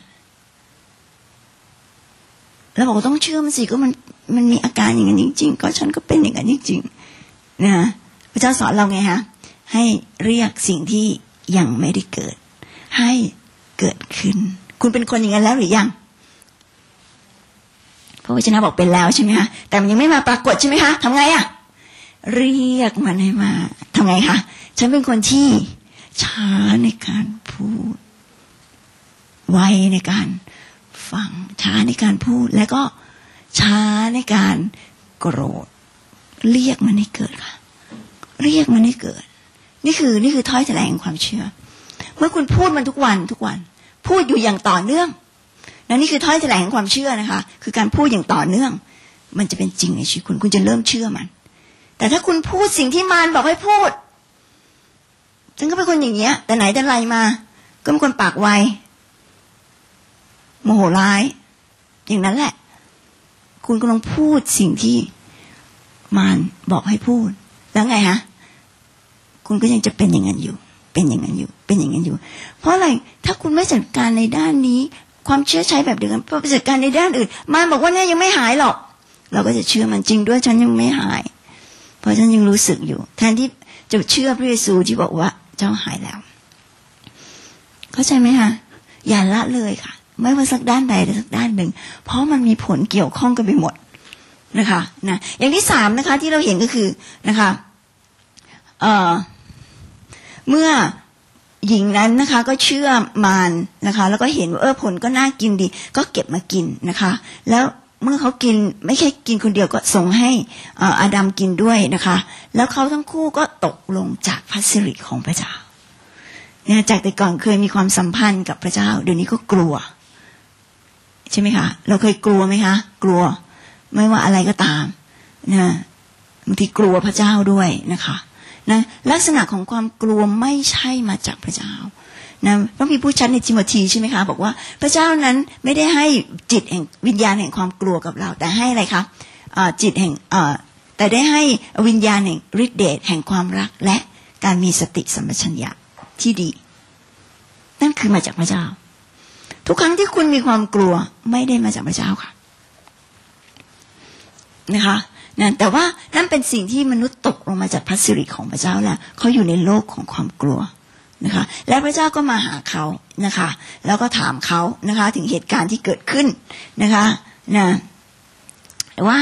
Speaker 1: แล้วบอกว่าต้องเชื่อมันสิก็มันมีอาการอย่างนั้นจริงๆก็ฉันก็เป็นอย่างนั้นจริงๆนะพระเจ้าสอนเราไงฮะให้เรียกสิ่งที่ยังไม่ได้เกิดให้เกิดขึ้นคุณเป็นคนอย่างนั้นแล้วหรือยังพระวจนะบอกเป็นแล้วใช่ไหมคะแต่มันยังไม่มาปรากฏใช่ไหมคะทำไงอะเรียกมันให้มาทำไงคะฉันเป็นคนที่ช้าในการพูดไวในการฟังช้าในการพูดแล้วก็ช้าในการโกรธเรียกมันให้เกิดค่ะเรียกมันให้เกิดนี่คือถ้อยแถลงความเชื่อเมื่อคุณพูดมันทุกวันพูดอยู่อย่างต่อเนื่องและนี่คือถ้อยแถลงความเชื่อนะคะคือการพูดอย่างต่อเนื่องมันจะเป็นจริงในชีวิตคุณจะเริ่มเชื่อมันแต่ถ้าคุณพูดสิ่งที่มารบอกให้พูดฉันก็เป็นคนอย่างเงี้ยแต่ไหนแต่ไรมาก็เป็นคนปากไวโมโหร้ายอย่างนั้นแหละคุณกำลังพูดสิ่งที่มารบอกให้พูดแล้วไงฮะคุณก็ยังจะเป็นอย่างนั้นอยู่เป็นอย่างนั้นอยู่เพราะอะไรถ้าคุณไม่จัดการในด้านนี้ความเชื่อใช้แบบเดียวกันพอไปจัดการในด้านอื่นมารบอกว่าเนี่ยยังไม่หายหรอกเราก็จะเชื่อมันจริงด้วยฉันยังไม่หายเพราะฉันยังรู้สึกอยู่แทนที่จะเชื่อพระเยซูที่บอกว่าเจ้าหายแล้วเข้าใจไหมคะอย่าละเลยค่ะไม่ว่าสักด้านใดหรือสักด้านหนึ่งเพราะมันมีผลเกี่ยวข้องกันไปหมดนะคะนะอย่างที่3นะคะที่เราเห็นก็คือนะคะเมื่อหญิงนั้นนะคะก็เชื่อมารนะคะแล้วก็เห็นว่าผลก็น่ากินดีก็เก็บมากินนะคะแล้วเมื่อเขากินไม่ใช่กินคนเดียวก็ส่งให้อาดัมกินด้วยนะคะแล้วเขาทั้งคู่ก็ตกลงจากพระสิริของพระเจ้าเนี่ยจากแต่ก่อนเคยมีความสัมพันธ์กับพระเจ้าเดี๋ยวนี้ก็กลัวใช่ไหมคะเราเคยกลัวไหมคะกลัวไม่ว่าอะไรก็ตามนะบางทีกลัวพระเจ้าด้วยนะคะนะลักษณะของความกลัวไม่ใช่มาจากพระเจ้านะพระบิดาพูดชัดในทิโมธีใช่ไหมคะบอกว่าพระเจ้านั้นไม่ได้ให้จิตแห่งวิญญาณแห่งความกลัวกับเราแต่ให้อะไรคะจิตแห่งแต่ได้ให้วิญญาณแห่งฤทธิ์เดชแห่งความรักและการมีสติสัมปชัญญะที่ดีนั่นคือมาจากพระเจ้าทุกครั้งที่คุณมีความกลัวไม่ได้มาจากพระเจ้าค่ะนะคะนั่นแต่ว่านั่นเป็นสิ่งที่มนุษย์ตกลงมาจากพระสิริของพระเจ้าแล้วเขาอยู่ในโลกของความกลัวนะคะและพระเจ้าก็มาหาเขานะคะแล้วก็ถามเขานะคะถึงเหตุการณ์ที่เกิดขึ้นนะคะนะว่า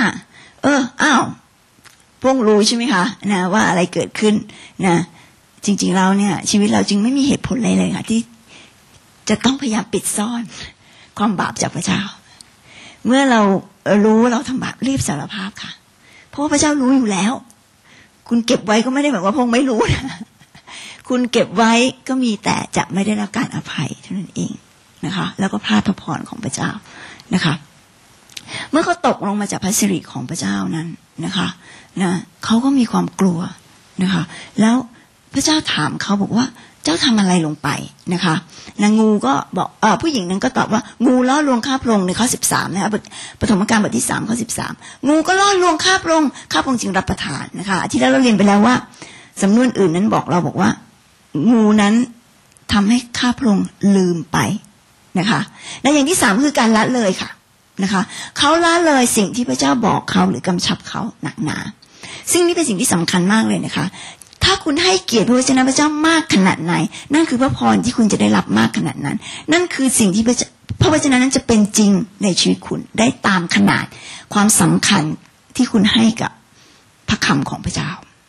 Speaker 1: พวกรู้ใช่ไหมคะนะว่าอะไรเกิดขึ้นนะจริงๆเราเนี่ยชีวิตเราจึงไม่มีเหตุผลอะไรเลยค่ะที่จะต้องพยายามปิดซ่อนความบาปจากพระเจ้าเมื่อเรารู้เราทำบาปรีบสารภาพค่ะเพราะพระเจ้ารู้อยู่แล้วคุณเก็บไว้ก็ไม่ได้หมายว่าพงไม่รู้นะคุณเก็บไว้ก็มีแต่จะไม่ได้รับการอภัยเท่านั้นเองนะคะแล้วก็พลาดพระพรของพระเจ้านะคะเมื่อเขาตกลงมาจากพระสิริของพระเจ้านั้นนะคะนะเขาก็มีความกลัวนะคะแล้วพระเจ้าถามเขาบอกว่าเจ้าทำอะไรลงไปนะคะนางงูก็บอกผู้หญิงนั้นก็ตอบว่างูล่อลวงข้าพระองค์ในข้อ13นะคะปฐมกาลบทที่3ข้อ13งูก็ล่อลวงข้าพระองค์จึงรับประทานนะคะที่แล้วเราเรียนไปแล้วว่าสำนวนอื่นนั้นบอกว่างูนั้นทำให้ข้าพระองค์ลืมไปนะคะและอย่างที่3คือการละเลยค่ะนะคะเขาละเลยสิ่งที่พระเจ้าบอกเขาหรือกำชับเขาหนักหนาซึ่งนี่เป็นสิ่งที่สำคัญมากเลยนะคะถ้าคุณให้เกียรติพระวจนะพระเจ้ามากขนาดไหนนั่นคือพระพรที่คุณจะได้รับมากขนาดนั้นนั่นคือสิ่งที่พระวจนะนั้นจะเป็นจริงในชีวิตคุณได้ตามขนาดความสำคัญที่คุณให้กับพระคำของพระเจ้า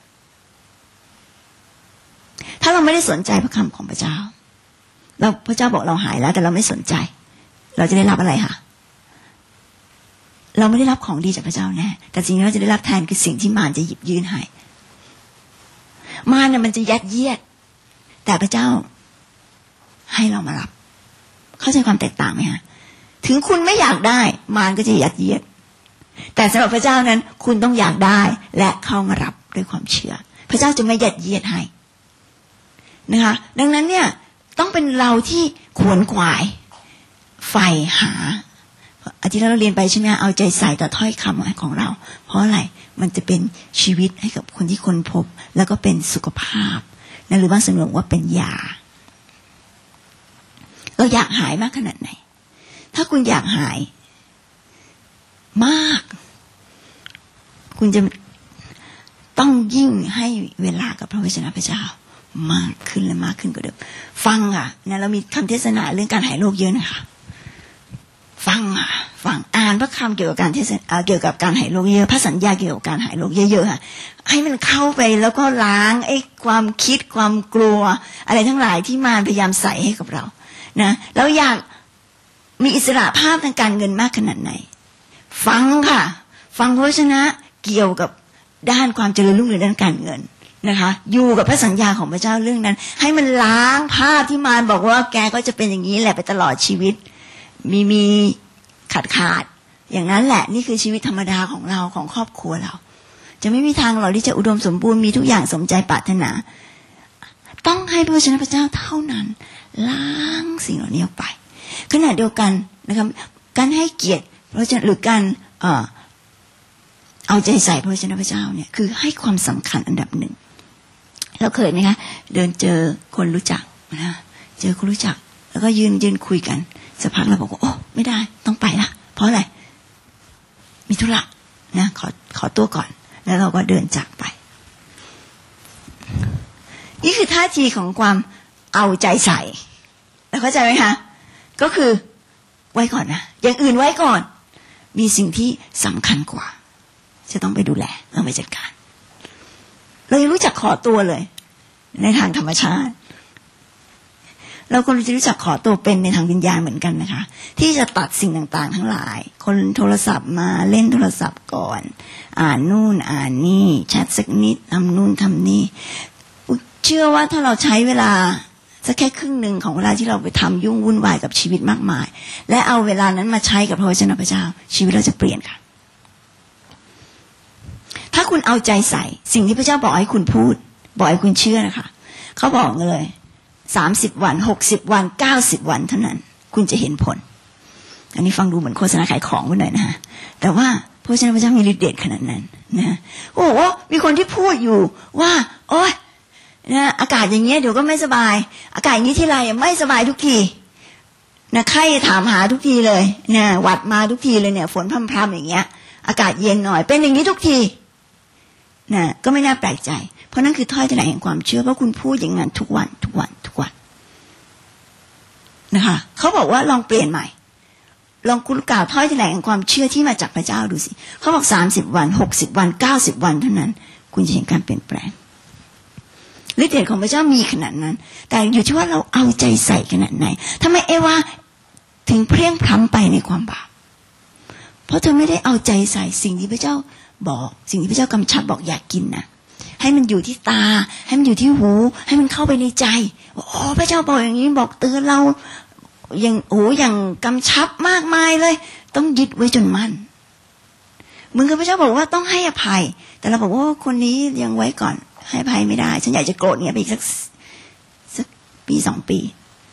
Speaker 1: ถ้าเราไม่ได้สนใจพระคำของพระเจ้าพระเจ้าบอกเราหายแล้วแต่เราไม่สนใจเราจะได้รับอะไรคะเราไม่ได้รับของดีจากพระเจ้าแน่แต่สิ่งที่เราจะได้รับแทนคือสิ่งที่มารจะหยิบยื่นให้มารเนี่ยมันจะยัดเยียดแต่พระเจ้าให้เรามารับเข้าใจความแตกต่างไหมฮะถึงคุณไม่อยากได้มารก็จะยัดเยียดแต่สำหรับพระเจ้านั้นคุณต้องอยากได้และเข้ามารับด้วยความเชื่อพระเจ้าจะไม่ยัดเยียดให้นะคะดังนั้นเนี่ยต้องเป็นเราที่ขวนขวายใฝ่หาอาทิตย์เราเรียนไปใช่ไหมเอาใจใส่ต่อถ้อยคำของเราเพราะอะไรมันจะเป็นชีวิตให้กับคนที่ค้นพบแล้วก็เป็นสุขภาพนะหรือบางสำนวนว่าเป็นยาเราอยากหายมากขนาดไหนถ้าคุณอยากหายมากคุณจะต้องยิ่งให้เวลากับพระวจนะพระเจ้ามากขึ้นและมากขึ้นกว่าเดิมฟังนะเรามีคำเทศนาเรื่องการหายโรคเยอะนะคะฟังอ่านานพระคำเกี่ยวกับการเกี่ยวกับการหายโรคเยอะพระสัญญาเกี่ยวกับการหายโรคเยอะๆค่ะให้มันเข้าไปแล้วก็ล้างไอ้ความคิดความกลัวอะไรทั้งหลายที่มารพยายามใส่ให้กับเรานะแล้วอยากมีอิสระภาพทางการเงินมากขนาดไหนฟังค่ะฟังพระวจนะเกี่ยวกับด้านความเจริญรุ่งเรืองด้านการเงินนะคะอยู่กับพระสัญญาของพระเจ้าเรื่องนั้นให้มันล้างภาพที่มารบอกว่าแกก็จะเป็นอย่างนี้แหละไปตลอดชีวิตมีขาดอย่างนั้นแหละนี่คือชีวิตธรรมดาของเราของครอบครัวเราจะไม่มีทางหรอกที่จะอุดมสมบูรณ์มีทุกอย่างสมใจปรารถนาต้องให้พระวจนะพระเจ้าเท่านั้นล้างสิ่งเหล่านี้ออกไปขณะเดียวกันนะครับการให้เกียรติพระวจนะหรือการเอาใจใส่พระวจนะพระเจ้าเนี่ยคือให้ความสำคัญอันดับหนึ่งเราเคยไหมคะเดินเจอคนรู้จักนะเจอคนรู้จักแล้วก็ยืนคุยกันสักพักเราบอกว่าโอ้ไม่ได้ต้องไปละเพราะอะไรมีธุระนะขอตัวก่อนแล้วเราก็เดินจากไปนี่คือท่าทีของความเอาใจใส่แล้วเข้าใจไหมคะก็คือไว้ก่อนนะอย่างอื่นไว้ก่อนมีสิ่งที่สำคัญกว่าจะต้องไปดูแลต้องไปจัดการเรายังรู้จักขอตัวเลยในทางธรรมชาติเราก็จะรู้จักขอตัวเป็นในทางวิญญาณเหมือนกันนะคะที่จะตัดสิ่งต่างๆทั้งหลายคนโทรศัพท์มาเล่นโทรศัพท์ก่อนอ่านนู่นอ่านนี่แชทสักนิดทำนู่นทำนี่เชื่อว่าถ้าเราใช้เวลาสักแค่ครึ่งนึงของเวลาที่เราไปทำยุ่งวุ่นวายกับชีวิตมากมายและเอาเวลานั้นมาใช้กับพระวจนะพระเจ้าชีวิตเราจะเปลี่ยนค่ะถ้าคุณเอาใจใส่สิ่งที่พระเจ้าบอกให้คุณพูดบอกให้คุณเชื่อนะคะเขาบอกเลย30 วัน60 วัน90 วันเท่านั้นคุณจะเห็นผลอันนี้ฟังดูเหมือนโฆษณาขายของไปหน่อยนะฮะแต่ว่าพระวจนะพระเจ้ามีฤทธิ์เดชขนาดนั้นนะโอ้โหมีคนที่พูดอยู่ว่าโอ๊ยนะอากาศอย่างเงี้ยเดี๋ยวก็ไม่สบายอากาศอย่างนี้ที่ไรไม่สบายทุกทีนะไข้ถามหาทุกทีเลยนะหวัดมาทุกทีเลยเนี่ยฝนพรำๆอย่างเงี้ยอากาศเย็นหน่อยเป็นอย่างนี้ทุกทีนะก็ไม่น่าแปลกใจเพราะนั่นคือถ้อยแถลงแห่งความเชื่อเพราะคุณพูดอย่างนั้นทุกวันนะคะเขาบอกว่าลองเปลี่ยนใหม่ลองคุณกล่าวถ้อยแถลงแห่งความเชื่อที่มาจากพระเจ้าดูสิเขาบอก30 วัน60 วัน90 วันเท่านั้นคุณจะเห็นการเปลี่ยนแปลงฤทธิ์เดชของพระเจ้ามีขนาดนั้นแต่อยู่ที่ว่าเราเอาใจใส่ขนาดไหนทำไมเอวาถึงเพลียงพล้ำไปในความบาปเพราะเธอไม่ได้เอาใจใส่สิ่งที่พระเจ้าบอกสิ่งที่พระเจ้ากำชับบอกอยากกินนะให้มันอยู่ที่ตาให้มันอยู่ที่หูให้มันเข้าไปในใจอ๋อพระเจ้าบอกอย่างนี้บอกเตือนเราอย่างกำชับมากมายเลยต้องยึดไว้จนมั่นเหมือนกับพระเจ้าบอกว่าต้องให้อภัยแต่เราบอกว่าคนนี้ยังไว้ก่อนให้อภัยไม่ได้ฉันอยากจะโกรธเนี่ยไปอีกสักปี2 ปี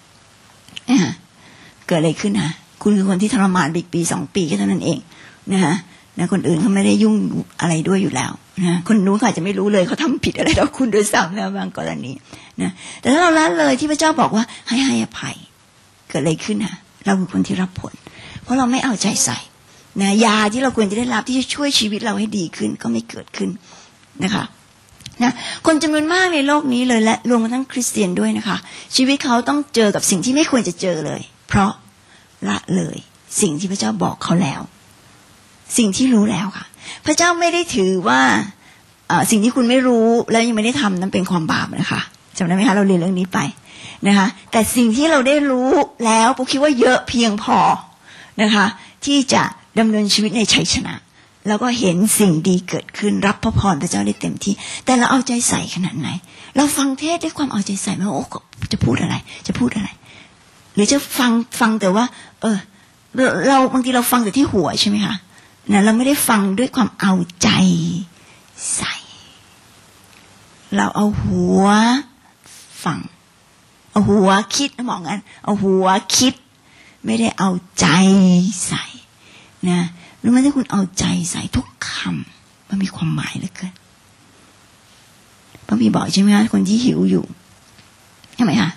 Speaker 1: เกิดอะไรขึ้นฮะคุณคือคนที่ทรมานอีกปี2 ปีแค่เท่านั้นเองนะฮะคนอื่นเขาไม่ได้ยุ่งอะไรด้วยอยู่แล้วนะคนนู้นเขาอาจจะไม่รู้เลยเขาทำผิดอะไรต่อคุณโดยซ้ำนะบางกรณีนะแต่ถ้าเราละเลยที่พระเจ้าบอกว่าให้อภัยเกิดอะไรขึ้นฮะเราคือคนที่รับผลเพราะเราไม่เอาใจใส่นะยาที่เราควรจะได้รับที่จะช่วยชีวิตเราให้ดีขึ้นก็ไม่เกิดขึ้นนะคะนะคนจำนวนมากในโลกนี้เลยและรวมทั้งคริสเตียนด้วยนะคะชีวิตเขาต้องเจอกับสิ่งที่ไม่ควรจะเจอเลยเพราะละเลยสิ่งที่พระเจ้าบอกเขาแล้วสิ่งที่รู้แล้วค่ะพระเจ้าไม่ได้ถือว่าสิ่งที่คุณไม่รู้แล้วยังไม่ได้ทำนั้นเป็นความบาปนะคะจำได้ไหมคะเราเรียนเรื่องนี้ไปนะคะแต่สิ่งที่เราได้รู้แล้วผมคิดว่าเยอะเพียงพอนะคะที่จะดำเนินชีวิตในชัยชนะแล้วก็เห็นสิ่งดีเกิดขึ้นรับพระพรพระเจ้าได้เต็มที่แต่เราเอาใจใส่ขนาดไหนเราฟังเทศด้วยความเอาใจใส่ไหมโอ้จะพูดอะไรหรือจะฟังแต่ว่าเราบางทีเราฟังแต่ที่หัวใช่ไหมคะนะเราไม่ได้ฟังด้วยความเอาใจใส่เราเอาหัวฟังเอาหัวคิดนะมองงั้นเอาหัวคิดไม่ได้เอาใจใส่นะรู้ไหมถ้าคุณเอาใจใส่ทุกคำมันมีความหมายเหลือเกินพระบีบอกใช่ไหมคะคนที่หิวอยู่ใช่ไหมคะ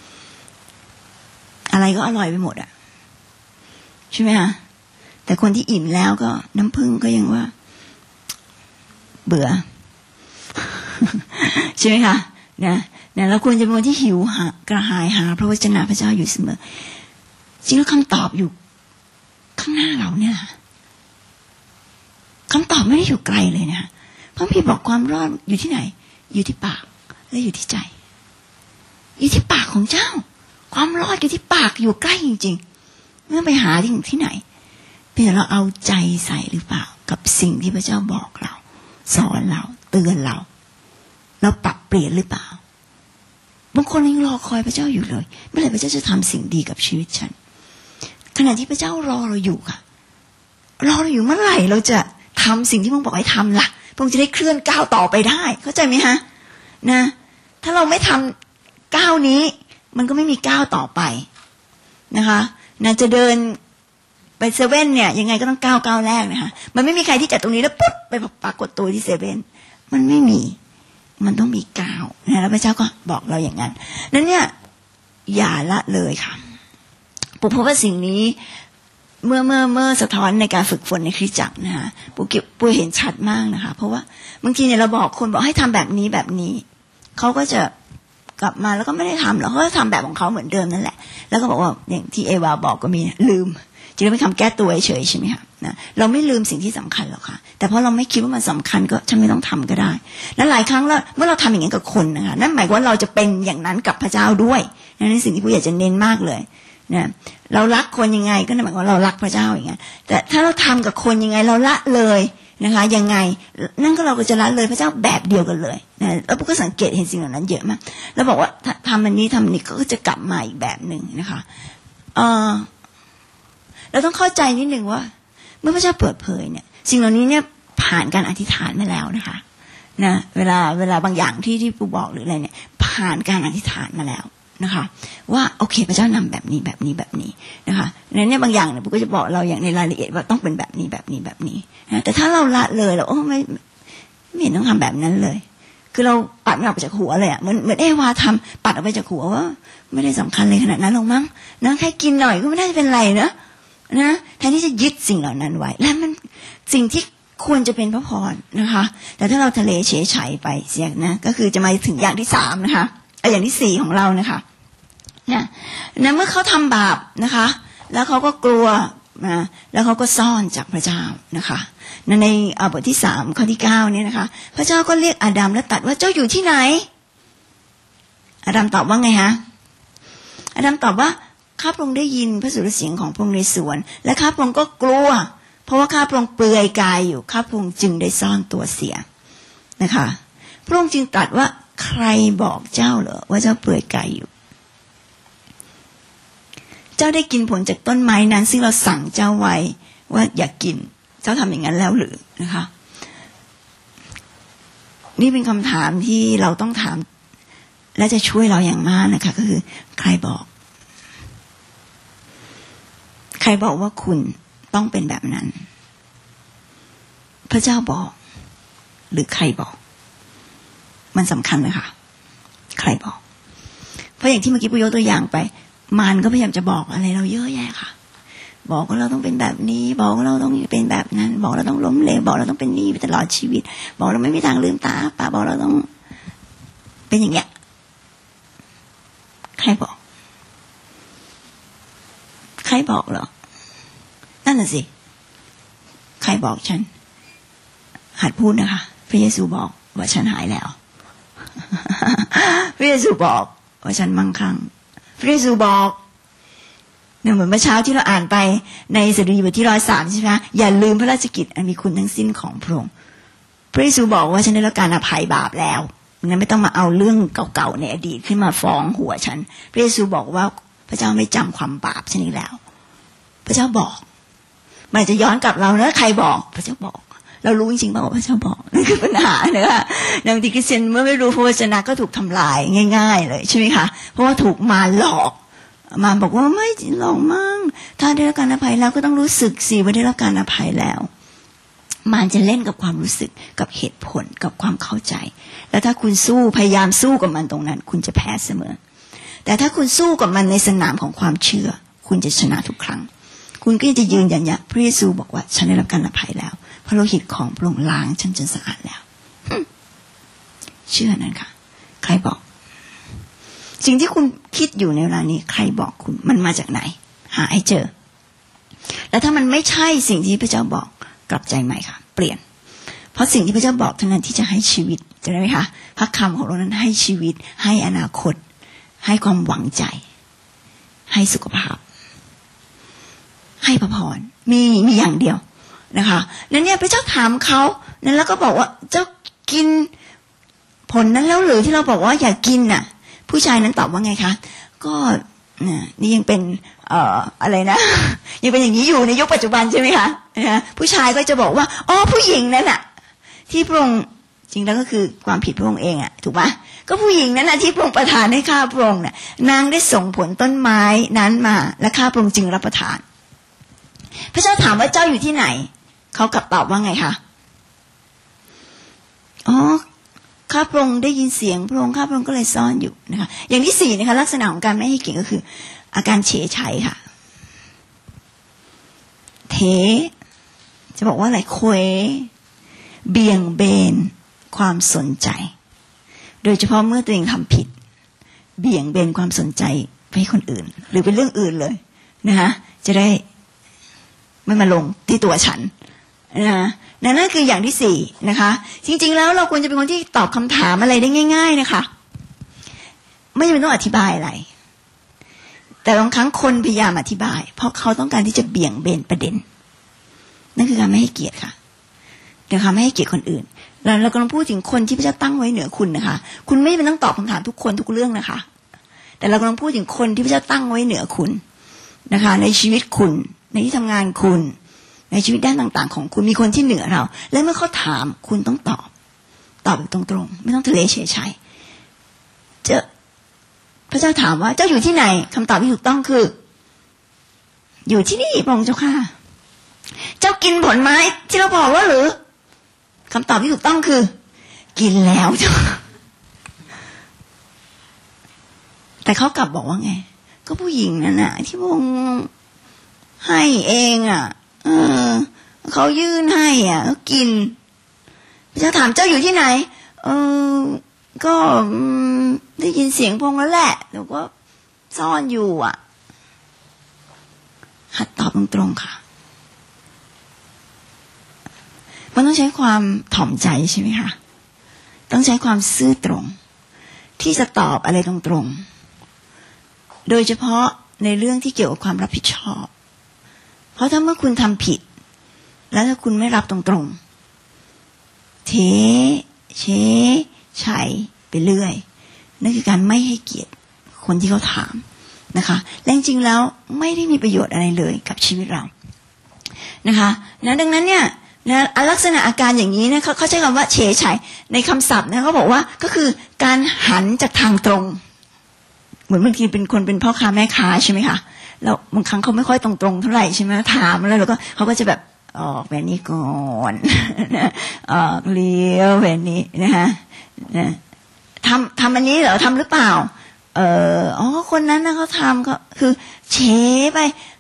Speaker 1: อะไรก็อร่อยไปหมดอ่ะใช่ไหมคะแต่คนที่อิ่มแล้วก็น้ำผึ้งก็ยังว่าเบื่อ ใช่ไหมคะนะเราควรจะเป็นคนที่หิวกระหายหาพระวจนะพระเจ้าอยู่เสมอจริงแล้วคำตอบอยู่ข้างหน้าเราเนี่ยำตอบไม่ได้อยู่ไกลเลยนะพระคัมภีร์บอกความรอดอยู่ที่ไหนอยู่ที่ปากและอยู่ที่ใจอยู่ที่ปากของเจ้าความรอดอยู่ที่ปากอยู่ใกล้จริงๆเมื่อไปหาที่ไหนเพื่อเราเอาใจใส่หรือเปล่ากับสิ่งที่พระเจ้าบอกเราสอนเราเตือนเราปรับเปลี่ยนหรือเปล่าบางคนยังรอคอยพระเจ้าอยู่เลยเมื่อไหร่พระเจ้าจะทำสิ่งดีกับชีวิตฉันขณะที่พระเจ้ารอเราอยู่ค่ะรอเราอยู่เมื่อไหร่เราจะทำสิ่งที่พระองค์บอกให้ทำล่ะพระองค์จะได้เคลื่อนก้าวต่อไปได้เข้าใจไหมฮะนะถ้าเราไม่ทำก้าวนี้มันก็ไม่มีก้าวต่อไปนะคะจะเดินไปเซเว่นเนี่ยยังไงก็ต้องก้าวแรกนะคะมันไม่มีใครที่จัดตรงนี้แล้วปุ๊บไปปรากฏตัวที่เซเว่นมันไม่มีมันต้องมีก้าวนะแล้วพระเจ้าก็บอกเราอย่างนั้นนั้นเนี่ยอย่าละเลยค่ะผมพบว่าสิ่งนี้เมื่อสะท้อนในการฝึกฝนในคริสตจักรนะคะปูเห็นชัดมากนะคะเพราะว่าบางทีเนี่ยเราบอกคนบอกให้ทำแบบนี้เขาก็จะกลับมาแล้วก็ไม่ได้ทำหรอกเขาก็ทำแบบของเขาเหมือนเดิมนั่นแหละแล้วก็บอกว่าอย่างที่เอวาบอกก็มีลืมจริงๆเป็นคำแก้ตัวเฉยใช่ไหมคะนะเราไม่ลืมสิ่งที่สำคัญหรอกค่ะแต่เพราะเราไม่คิดว่ามันสำคัญก็ฉันไม่ต้องทำก็ได้และหลายครั้งแล้วเมื่อเราทำอย่างนี้กับคนนะคะนั่นหมายว่าเราจะเป็นอย่างนั้นกับพระเจ้าด้วยนั่นเป็นสิ่งที่ปูอยากจะเน้นมากเลยนะเรารักคนยังไงก็นั่นหมายว่าเรารักพระเจ้าอย่างเงี้ยแต่ถ้าเราทำกับคนยังไงเราละเลยนะคะยังไงนั่นก็เราก็จะละเลยพระเจ้าแบบเดียวกันเลยนะแล้วปูก็สังเกตเห็นสิ่งเหล่านั้นเยอะมากแล้วบอกว่าทำอันนี้ก็จะกลับมาอีกแบบหนึ่งนะคะเราต้องเข้าใจนิดนึงว่าเมื่อพระเจ้าเปิดเผยเนี่ยสิ่งเหล่านี้เนี่ยผ่านการอธิษฐานมาแล้วนะคะนะเวลาบางอย่างที่ปูบอกหรืออะไรเนี่ยผ่านการอธิษฐานมาแล้วนะคะว่าโอเคพระเจ้านำแบบนี้นะคะในนี้บางอย่างเนี่ยปูก็จะบอกเราอย่างในรายละเอียดว่าต้องเป็นแบบนี้นะแต่ถ้าเราละเลยเราไม่เห็นต้องทำแบบนั้นเลยคือเราปัดมันออกไปจากหัวเลยอ่ะเหมือนเอวาทำปัดออกไปจากหัวว่าไม่ได้สำคัญเลยขนาดนั้นหรอกมั้งนะแค่กินหน่อยก็ไม่ได้เป็นไรนะแทนที่จะยึดสิ่งเหล่านั้นไว้และมันสิ่งที่ควรจะเป็นพระพรนะคะแต่ถ้าเราทะเลเฉยไฉไปเสียนะก็คือจะมาถึงอย่างที่3นะคะอย่างที่4ของเรานะคะนะเมื่อเขาทำบาปนะคะแล้วเขาก็กลัวนะแล้วเขาก็ซ่อนจากพระเจ้านะคะในบทที่3ข้อที่9เนี่ยนะคะพระเจ้าก็เรียกอาดัมและตรัสว่าเจ้าอยู่ที่ไหนอาดัมตอบว่าไงฮะอาดัมตอบว่าข้าพระองค์ได้ยินพระสุรเสียงของพระองค์ในสวนและข้าพระองค์ก็กลัวเพราะว่าข้าพระองค์เปลือยกายอยู่ข้าพระองค์จึงได้ซ่อนตัวเสียนะคะพระองค์จึงตรัสว่าใครบอกเจ้าเหรอว่าเจ้าเปลือยกายอยู่เจ้าได้กินผลจากต้นไม้นั้นซึ่งเราสั่งเจ้าไว้ว่าอย่ากินเจ้าทำอย่างนั้นแล้วหรือนะคะนี่เป็นคำถามที่เราต้องถามและจะช่วยเราอย่างมากนะคะก็คือใครบอกว่าคุณต้องเป็นแบบนั้นพระเจ้าบอกหรือใครบอกมันสำคัญเลยค่ะใครบอกเพราะอย่างที่เมื่อกี้ปูยกตัวอย่างไปมารก็พยายามจะบอกอะไรเราเยอะแยะค่ะบอกว่าเราต้องเป็นแบบนี้บอกว่าเราต้องเป็นแบบนั้นบอกเราต้องล้มเหลวบอกเราต้องเป็นหนี้ไปตลอดชีวิตบอกเราไม่มีทางลืมตาป่าบอกเราต้องเป็นอย่างเงี้ยใครบอกเหรอนั่นน่ะสิใครบอกฉันหัดพูดนะคะพระเยซูบอกว่าฉันหายแล้วพระเยซูบอกว่าฉันมั่งคั่งพระเยซูบอกเนี่ยเหมือนเมื่อเช้าที่เราอ่านไปในสดุดีบทที่103ใช่ไหมอย่าลืมพระราชกิจอันมีคุณทั้งสิ้นของพระองค์พระเยซูบอกว่าฉันได้รับการอภัยบาปแล้วงั้นไม่ต้องมาเอาเรื่องเก่าๆในอดีตขึ้นมาฟ้องหัวฉันพระเยซูบอกว่าพระเจ้าไม่จำความบาปฉันอีกแล้วพระเจ้าบอกมันจะย้อนกลับเรานะใครบอกพระเจ้าบอกเรารู้จริงๆป่ะว่าพระเจ้าบอกนี่คือปัญหานะคะบางทีคริสเตียนเมื่อไม่รู้พระวจนะก็ถูกทำลายง่ายๆเลยใช่ไหมคะเพราะว่าถูกมารหลอกมารบอกว่าไม่หลอกมั่งถ้าได้รับการอภัยแล้วก็ต้องรู้สึกสิว่าได้รับการอภัยแล้วมารจะเล่นกับความรู้สึกกับเหตุผลกับความเข้าใจแล้วถ้าคุณพยายามสู้กับมันตรงนั้นคุณจะแพ้เสมอแต่ถ้าคุณสู้กับมันในสนามของความเชื่อคุณจะชนะทุกครั้งคุณก็จะยืนยันว่าพระเยซูบอกว่าฉันได้รับการอภัยแล้วพระโลหิตของพระองค์ล้างฉันจนสะอาดแล้วเชื่อนั่นค่ะใครบอกสิ่งที่คุณคิดอยู่ในเวลานี้ใครบอกคุณมันมาจากไหนหาให้เจอแล้วถ้ามันไม่ใช่สิ่งที่พระเจ้าบอกกลับใจใหม่ค่ะเปลี่ยนเพราะสิ่งที่พระเจ้าบอกเท่านั้นที่จะให้ชีวิตจะได้ไหมคะพระคำของเรานั้นให้ชีวิตให้อนาคตให้ความหวังใจให้สุขภาพให้พระพรมีอย่างเดียวนะคะนั้นเนี่ยพระเจ้าถามเขานั้นแล้วก็บอกว่าเจ้ากินผลนั้นแล้วหรือที่เราบอกว่าอย่ากินน่ะผู้ชายนั้นตอบว่าไงคะก็นี่ยังเป็นอะไรนะยังเป็นอย่างนี้อยู่ในยุคปัจจุบันใช่ไหมคะผู้ชายก็จะบอกว่าอ๋อผู้หญิงนั้นน่ะที่พระองค์จริงแล้วก็คือความผิดพระองค์เองอ่ะถูกไหมก็ผู้หญิงนั้นน่ะที่พระองค์ประทานให้ข้าพระองค์น่ะนางได้ส่งผลต้นไม้นั้นมาและข้าพระองค์จึงรับประทานพระเจ้าถามว่าเจ้าอยู่ที่ไหนเขากลับตอบว่าไงคะอ๋อข้าพระองค์ได้ยินเสียงพระองค์ข้าพระองค์ก็เลยซ่อนอยู่นะคะอย่างที่สี่นะคะลักษณะของการไม่ให้เกียรติก็คืออาการเฉยชัยค่ะเทจะบอกว่าอะไรเคว้เบี่ยงเบนความสนใจโดยเฉพาะเมื่อตัวเองทำผิดเบี่ยงเบนความสนใจไปให้คนอื่นหรือเป็นเรื่องอื่นเลยนะคะจะได้ไม่มาลงที่ตัวฉันนะนั่นคืออย่างที่สี่นะคะจริงๆแล้วเราควรจะเป็นคนที่ตอบคำถามอะไรได้ง่ายๆนะคะไม่จำเป็นต้องอธิบายอะไรแต่บางครั้งคนพยายามอธิบายเพราะเขาต้องการที่จะเบี่ยงเบนประเด็นนั่นคือการไม่ให้เกียรติค่ะนะคะไม่ให้เกียรติคนอื่นเรากำลังพูดถึงคนที่พระเจ้าตั้งไว้เหนือคุณนะคะคุณไม่จำเป็นต้องตอบคำถามทุกคนทุกเรื่องนะคะแต่เรากำลังพูดถึงคนที่พระเจ้าตั้งไว้เหนือคุณนะคะในชีวิตคุณในที่ทำงานคุณในชีวิตด้านต่างๆของคุณมีคนที่เหนือเราและเมื่อเขาถามคุณต้องตอบแบบตรงๆไม่ต้องทะเลเฉยๆพระเจ้าถามว่าเจ้าอยู่ที่ไหนคำตอบที่ถูกต้องคืออยู่ที่นี่พระองค์เจ้าค่ะเจ้ากินผลไม้ที่เราบอกว่าหรือคำตอบที่ถูกต้องคือกินแล้วเจ้าแต่เขากลับบอกว่าไงก็ผู้หญิงนั่นน่ะที่พระองค์ให้เองอ่ะเขายื่นให้อ่ะก็กินพระเจ้าถามเจ้าอยู่ที่ไหนก็ได้ยินเสียงพระองค์แล้วแหละแต่ก็ซ่อนอยู่อ่ะหัดตอบตรงๆค่ะมันต้องใช้ความถ่อมใจใช่ไหมคะต้องใช้ความซื่อตรงที่จะตอบอะไรตรงๆโดยเฉพาะในเรื่องที่เกี่ยวกับความรับผิดชอบเพราะถ้าเมื่อคุณทำผิดแล้วถ้าคุณไม่รับตรงๆเทเชชัยไปเรื่อยนั่นคือการไม่ให้เกียรติคนที่เขาถามนะคะและจริงๆแล้วไม่ได้มีประโยชน์อะไรเลยกับชีวิตเรานะคะดังนั้นเนี่ยนะลักษณะอาการอย่างนี้นะเขาใช้คำว่าเฉยชัยในคำศัพท์นะเขาบอกว่าก็คือการหันจากทางตรงเหมือนบางทีเป็นคนเป็นพ่อค้าแม่ค้าใช่ไหมคะแล้วบางครั้งเขาไม่ค่อยตรงๆเท่าไหร่ใช่ไหมถามแล้วเราก็เขาก็จะแบบออกแบบนี้ก่อนเลี้ยวแบบนี้นะคะทำอันนี้เหรอทำหรือเปล่าคนนั้นนะเขาทำก็คือเฉยไป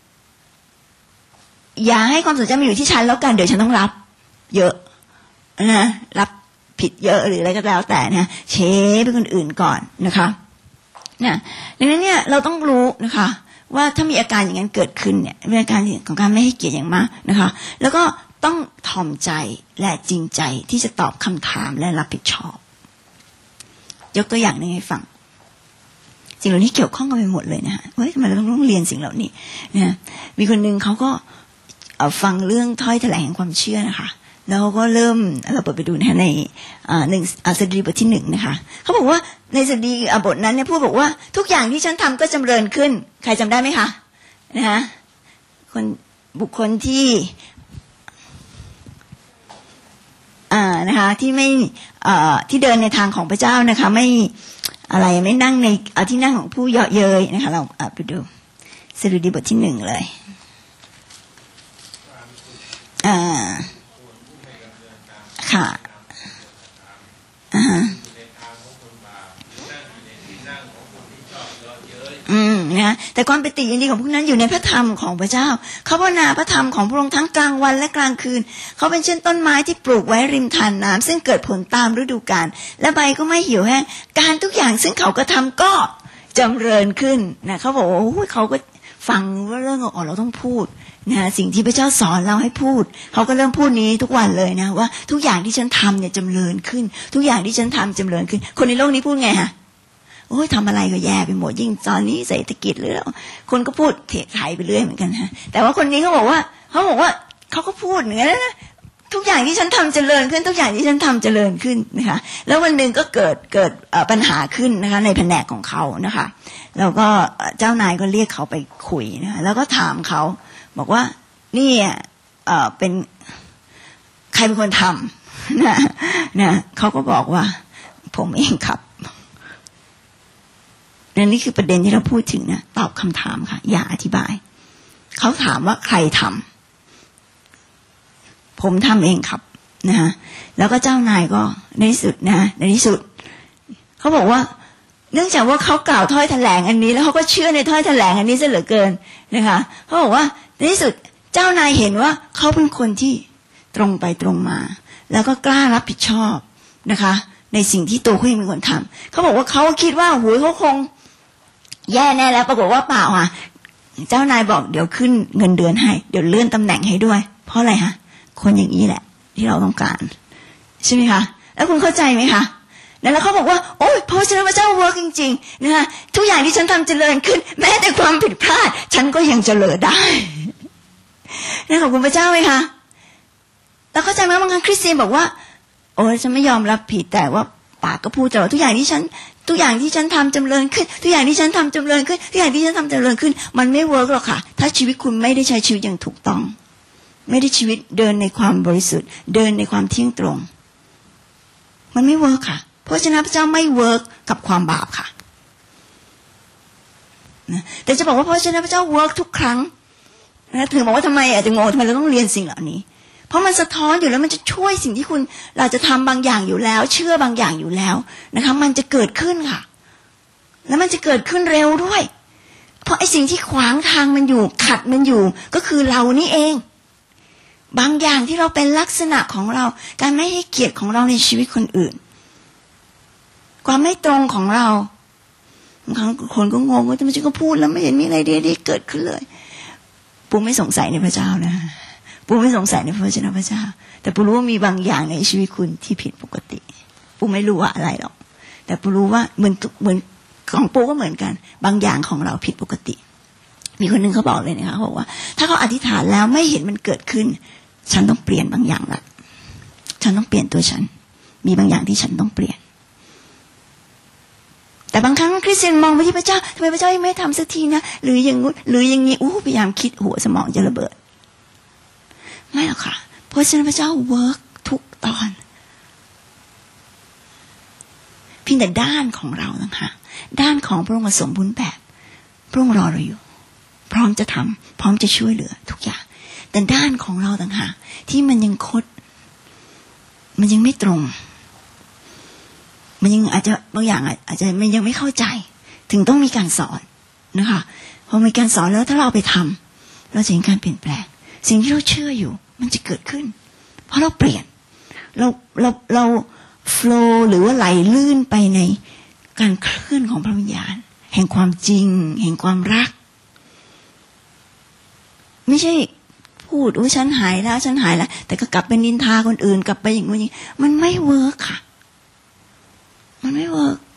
Speaker 1: อย่าให้ความสนใจมาอยู่ที่ฉันแล้วกันเดี๋ยวฉันต้องรับเยอะนะรับผิดเยอะหรืออะไรก็แล้วแต่นะเฉยไปคนอื่นก่อนนะคะเนี่ยดังนั้นเนี่ยเราต้องรู้นะคะว่าถ้ามีอาการอย่างนั้นเกิดขึ้นเนี่ยเป็นอาการของการไม่ให้เกียรติอย่างมากนะคะแล้วก็ต้องถ่อมใจและจริงใจที่จะตอบคำถามและรับผิดชอบยกตัวอย่างนึงให้ฟังสิ่งเหล่านี้เกี่ยวข้องกันไปหมดเลยนะคะเฮ้ยทำไมเราต้องเรียนสิ่งเหล่านี้นะมีคนนึงเขาก็ฟังเรื่องถ้อยแถลงแห่งความเชื่อนะคะแล้วก็เริ่มเราเปิดไปดูนะคะในสดุดีบทที่1นะคะเขาบอกว่าในสดุดีบทนั้นเนี่ยพูดบอกว่าทุกอย่างที่ฉันทำก็จำเริญขึ้นใครจำได้ไหมคะนะคะบุคคลที่นะคะที่ไม่ที่เดินในทางของพระเจ้านะคะไม่อะไรไม่นั่งในที่นั่งของผู้เยาะเย้ยนะคะเราไปดูสดุดีบทที่1เลยค่ะนะแต่ความปิติยินดีของพวกนั้นอยู่ในพระธรรมของพระเจ้าเขาภาวนาพระธรรมของพระองค์ทั้งกลางวันและกลางคืนเขาเป็นเช่นต้นไม้ที่ปลูกไว้ริมทานน้ำซึ่งเกิดผลตามฤดูกาลและใบก็ไม่เหี่ยวแห้งการทุกอย่างซึ่งเขากระทำก็จำเริญขึ้นนะเขาบอกว่าเขาก็ฟังว่าเรื่องเราต้องพูดนะสิ่งที่พระเจ้าสอนเราให้พูดเขาก็เริ่มพูดนี้ทุกวันเลยนะว่าทุกอย่างที่ฉันทำเนี่ยจำเริญขึ้นทุกอย่างที่ฉันทำจำเริญขึ้นคนในโลกนี้พูดไงฮะโอ้ยทำอะไรก็แย่ไปหมดยิ่งตอนนี้เศรษฐกิจหรือคนก็พูดเทไทยไปเรื่อยเหมือนกันฮะแต่ว่าคนนี้เขาบอกว่าเขาก็พูดเหมือนกันนะทุกอย่างที่ฉันทำเจริญขึ้นทุกอย่างที่ฉันทำเจริญขึ้นนะคะแล้ววันหนึ่งก็เกิดปัญหาขึ้นนะคะในแผนกของเขานะคะแล้วก็เจ้านายก็เรียกเขาไปคุยนะคะแล้วก็ถามเขาบอกว่านี่เป็นใครเป็นคนทำนะเขาก็บอกว่าผมเองครับนี่คือประเด็นที่เราพูดถึงนะตอบคำถามค่ะอย่าอธิบายเขาถามว่าใครทำผมทำเองครับนะฮะแล้วก็เจ้านายก็ในที่สุดนะในที่สุดเขาบอกว่าเนื่องจากว่าเขากล่าวถ้อยแถลงอันนี้แล้วเขาก็เชื่อในถ้อยแถลงอันนี้ซะเหลือเกินนะคะเขาบอกว่าในที่สุดเจ้านายเห็นว่าเขาเป็นคนที่ตรงไปตรงมาแล้วก็กล้ารับผิดชอบนะคะในสิ่งที่ตัวเขาเองเป็นคนทำเขาบอกว่าเขาคิดว่าโหยเขาคงแย่แน่แล้วปรากฏว่าเปล่าค่ะเจ้านายบอกเดี๋ยวขึ้นเงินเดือนให้เดี๋ยวเลื่อนตำแหน่งให้ด้วยเพราะอะไรฮะคนอย่างนี้แหละที่เราต้องการใช่ไหมคะแล้วคุณเข้าใจไหมคะแล้วเขาบอกว่าโอ้ยพระเจ้าพระเจ้าเวิร์กจริงๆนะคะทุกอย่างที่ฉันทำเจริญขึ้นแม้แต่ความผิดพลาดฉันก็ยังเจริญได้นั่นขอบคุณพระเจ้าไหมคะแล้วเข้าใจไหมบางครั้งคริสเตียนบอกว่าโอ้ยฉันไม่ยอมรับผิดแต่ว่าปากก็พูดตลอดทุกอย่างที่ฉันทำจำเริญขึ้นทุกอย่างที่ฉันทำจำเริญขึ้นทุกอย่างที่ฉันทำจำเริญขึ้นมันไม่เวิร์กหรอกค่ะถ้าชีวิตคุณไม่ได้ใช้ชีวิตอย่างถูกต้องไม่ได้ชีวิตเดินในความบริสุทธิ์เดินในความเที่ยงตรงมันไม่เวิร์กค่ะเพราะฉะนั้นพระเจ้าไม่เวิร์กกับความบาปค่ะนะแต่จะบอกว่าเพราะฉะนั้นพระเจ้าเวิร์กทุกครั้งนะถึงบอกว่าทำไมถึงงงทำไมเราต้องเรียนสิ่งเหล่านี้เพราะมันสะท้อนอยู่แล้วมันจะช่วยสิ่งที่คุณเราจะทำบางอย่างอยู่แล้วเชื่อบางอย่างอยู่แล้วนะคะมันจะเกิดขึ้นค่ะแล้วมันจะเกิดขึ้นเร็วด้วยเพราะไอ้สิ่งที่ขวางทางมันอยู่ขัดมันอยู่ก็คือเรานี่เองบางอย่างที่เราเป็นลักษณะของเราการไม่ให้เกียรติของเราในชีวิตคนอื่นความไม่ตรงของเราบางครั้งคนก็งงว่าทำไมฉันก็พูดแล้วไม่เห็นมีอะไรดีๆเกิดขึ้นเลยปูไม่สงสัยในพระเจ้านะปูไม่สงสัยในพระเจ้าพระเจ้าแต่ปูรู้ว่ามีบางอย่างในชีวิตคุณที่ผิดปกติปูไม่รู้ว่าอะไรหรอกแต่ปูรู้ว่าเหมือนของปูก็เหมือนกันบางอย่างของเราผิดปกติมีคนนึงเขาบอกเลยนะคะเขาบอกว่าถ้าเขาอธิษฐานแล้วไม่เห็นมันเกิดขึ้นฉันต้องเปลี่ยนบางอย่างละฉันต้องเปลี่ยนตัวฉันมีบางอย่างที่ฉันต้องเปลี่ยนแต่บางครั้งคริสเตียนมองไปที่พระเจ้าทำไมพระเจ้ายังไม่ทำสักทีนะหรืออย่างงู้นหรืออย่างนี้พยายามคิดหัวสมองจะระเบิดไม่หรอกค่ะเพราะฉะนั้นพระเจ้าเวิร์กทุกตอนเพียงแต่ด้านของเรานะคะด้านของพระองค์สมบูรณ์แบบพระองค์รอเราอยู่พร้อมจะทำพร้อมจะช่วยเหลือทุกอย่างแต่ด้านของเราต่างหากที่มันยังคดมันยังไม่ตรงมันยังอาจจะบางอย่างอาจจะมันยังไม่เข้าใจถึงต้องมีการสอนนะคะพอมีการสอนแล้วถ้าเราไปทำเราจะเห็นการเปลี่ยนแปลงสิ่งที่เราเชื่ออยู่มันจะเกิดขึ้นเพราะเราเปลี่ยนเราโฟลว์หรือว่าไหลลื่นไปในการเคลื่อนของพระวิญญาณแห่งความจริงแห่งความรักไม่ใช่พูดฉันหายแล้วแต่ก็กลับไปนินทาคนอื่นกลับไปอย่างนี้มันไม่เวิร์กค่ะมันไม่เวิร์ก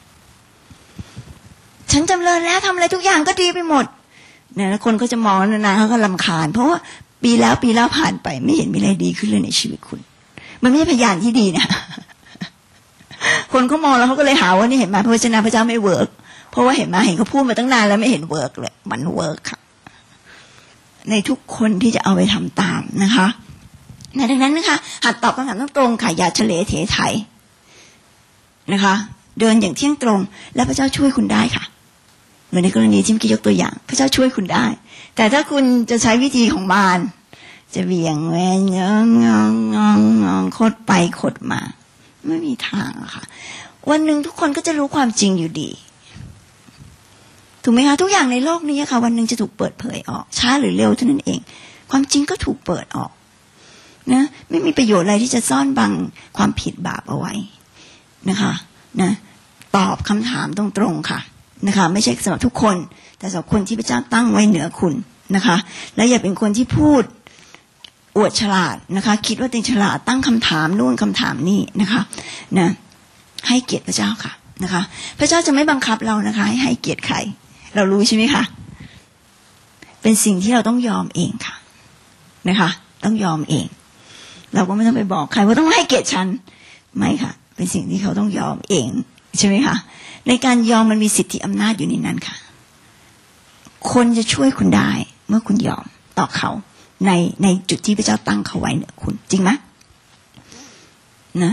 Speaker 1: ฉันจำเริญแล้วทำอะไรทุกอย่างก็ดีไปหมดเนี่ยแล้วคนก็จะมองนานๆเขาก็รำคาญเพราะว่าปีแล้วผ่านไปไม่เห็นมีอะไรดีขึ้นเลยในชีวิตคุณมันไม่ใช่พยานที่ดีนะคนเขามองแล้วเขาก็เลยหาว่านี่เห็นไหมพระวจนะพระเจ้าไม่เวิร์กเพราะว่าเห็นเขาพูดมาตั้งนานแล้วไม่เห็นเวิร์กเลยมันเวิร์กค่ะในทุกคนที่จะเอาไปทำตามนะคะดังนั้นนะคะหัดตอบคำถามตรงๆค่ะอย่าเฉลยเถไถนะคะเดินอย่างเที่ยงตรงและพระเจ้าช่วยคุณได้ค่ะเหมือนในกรณีที่เมื่อกี้ยกตัวอย่างพระเจ้าช่วยคุณได้แต่ถ้าคุณจะใช้วิธีของมารจะเบี่ยงแหวงงอคดไปคดมาไม่มีทางค่ะวันหนึ่งทุกคนก็จะรู้ความจริงอยู่ดีถูกไหมคะทุกอย่างในโลกนี้ค่ะวันหนึ่งจะถูกเปิดเผยออกช้าหรือเร็วเท่านั้นเองความจริงก็ถูกเปิดออกนะไม่มีประโยชน์อะไรที่จะซ่อนบังความผิดบาปเอาไว้นะคะนะตอบคำถามตรงๆค่ะนะคะไม่ใช่สำหรับทุกคนแต่สำหรับคนที่พระเจ้าตั้งไว้เหนือคุณนะคะและอย่าเป็นคนที่พูดอวดฉลาดนะคะคิดว่าตัวเองฉลาดตั้งคำถามนู่นคำถามนี่นะคะนะให้เกียรติพระเจ้าค่ะนะคะพระเจ้าจะไม่บังคับเรานะคะให้เกียรติใครเรารู้ใช่ไหมคะเป็นสิ่งที่เราต้องยอมเองค่ะนะคะต้องยอมเองเราก็ไม่ต้องไปบอกใครว่าต้องให้เกียรติฉันไม่ค่ะเป็นสิ่งที่เขาต้องยอมเองใช่ไหมคะในการยอมมันมีสิทธิอำนาจอยู่ในนั้นค่ะคนจะช่วยคุณได้เมื่อคุณยอมต่อเขาในจุดที่พระเจ้าตั้งเขาไว้เหนือคุณจริงไหมนะ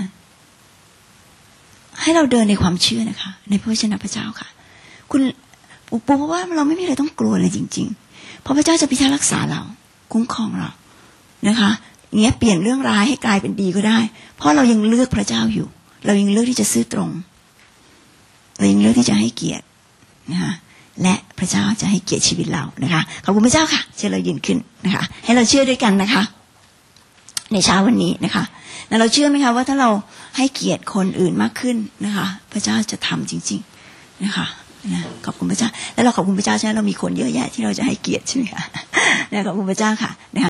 Speaker 1: ให้เราเดินในความเชื่อนะคะในพระวจนะพระเจ้าค่ะคุณเพราะว่าเราไม่มีอะไรต้องกลัวเลยจริงๆเพราะพระเจ้าจะพิทักษ์รักษาเราคุ้มครองเรานะคะเงี้ยเปลี่ยนเรื่องร้ายให้กลายเป็นดีก็ได้เพราะเรายังเลือกพระเจ้าอยู่เรายังเลือกที่จะซื่อตรงเรายังเลือกที่จะให้เกียรตินะคะและพระเจ้าจะให้เกียรติชีวิตเรานะคะขอบคุณพระเจ้าค่ะเชิญเรายืนขึ้นนะคะให้เราเชื่อด้วยกันนะคะในเช้าวันนี้นะคะแล้วเราเชื่อไหมคะว่าถ้าเราให้เกียรติคนอื่นมากขึ้นนะคะพระเจ้าจะทำจริงๆนะคะนะขอบคุณพระเจ้าแล้วเราขอบคุณพระเจ้าใช่ไหมเรามีคนเยอะแยะที่เราจะให้เกียรติใช่ไหมคะขอบคุณพระเจ้าค่ะนะคะ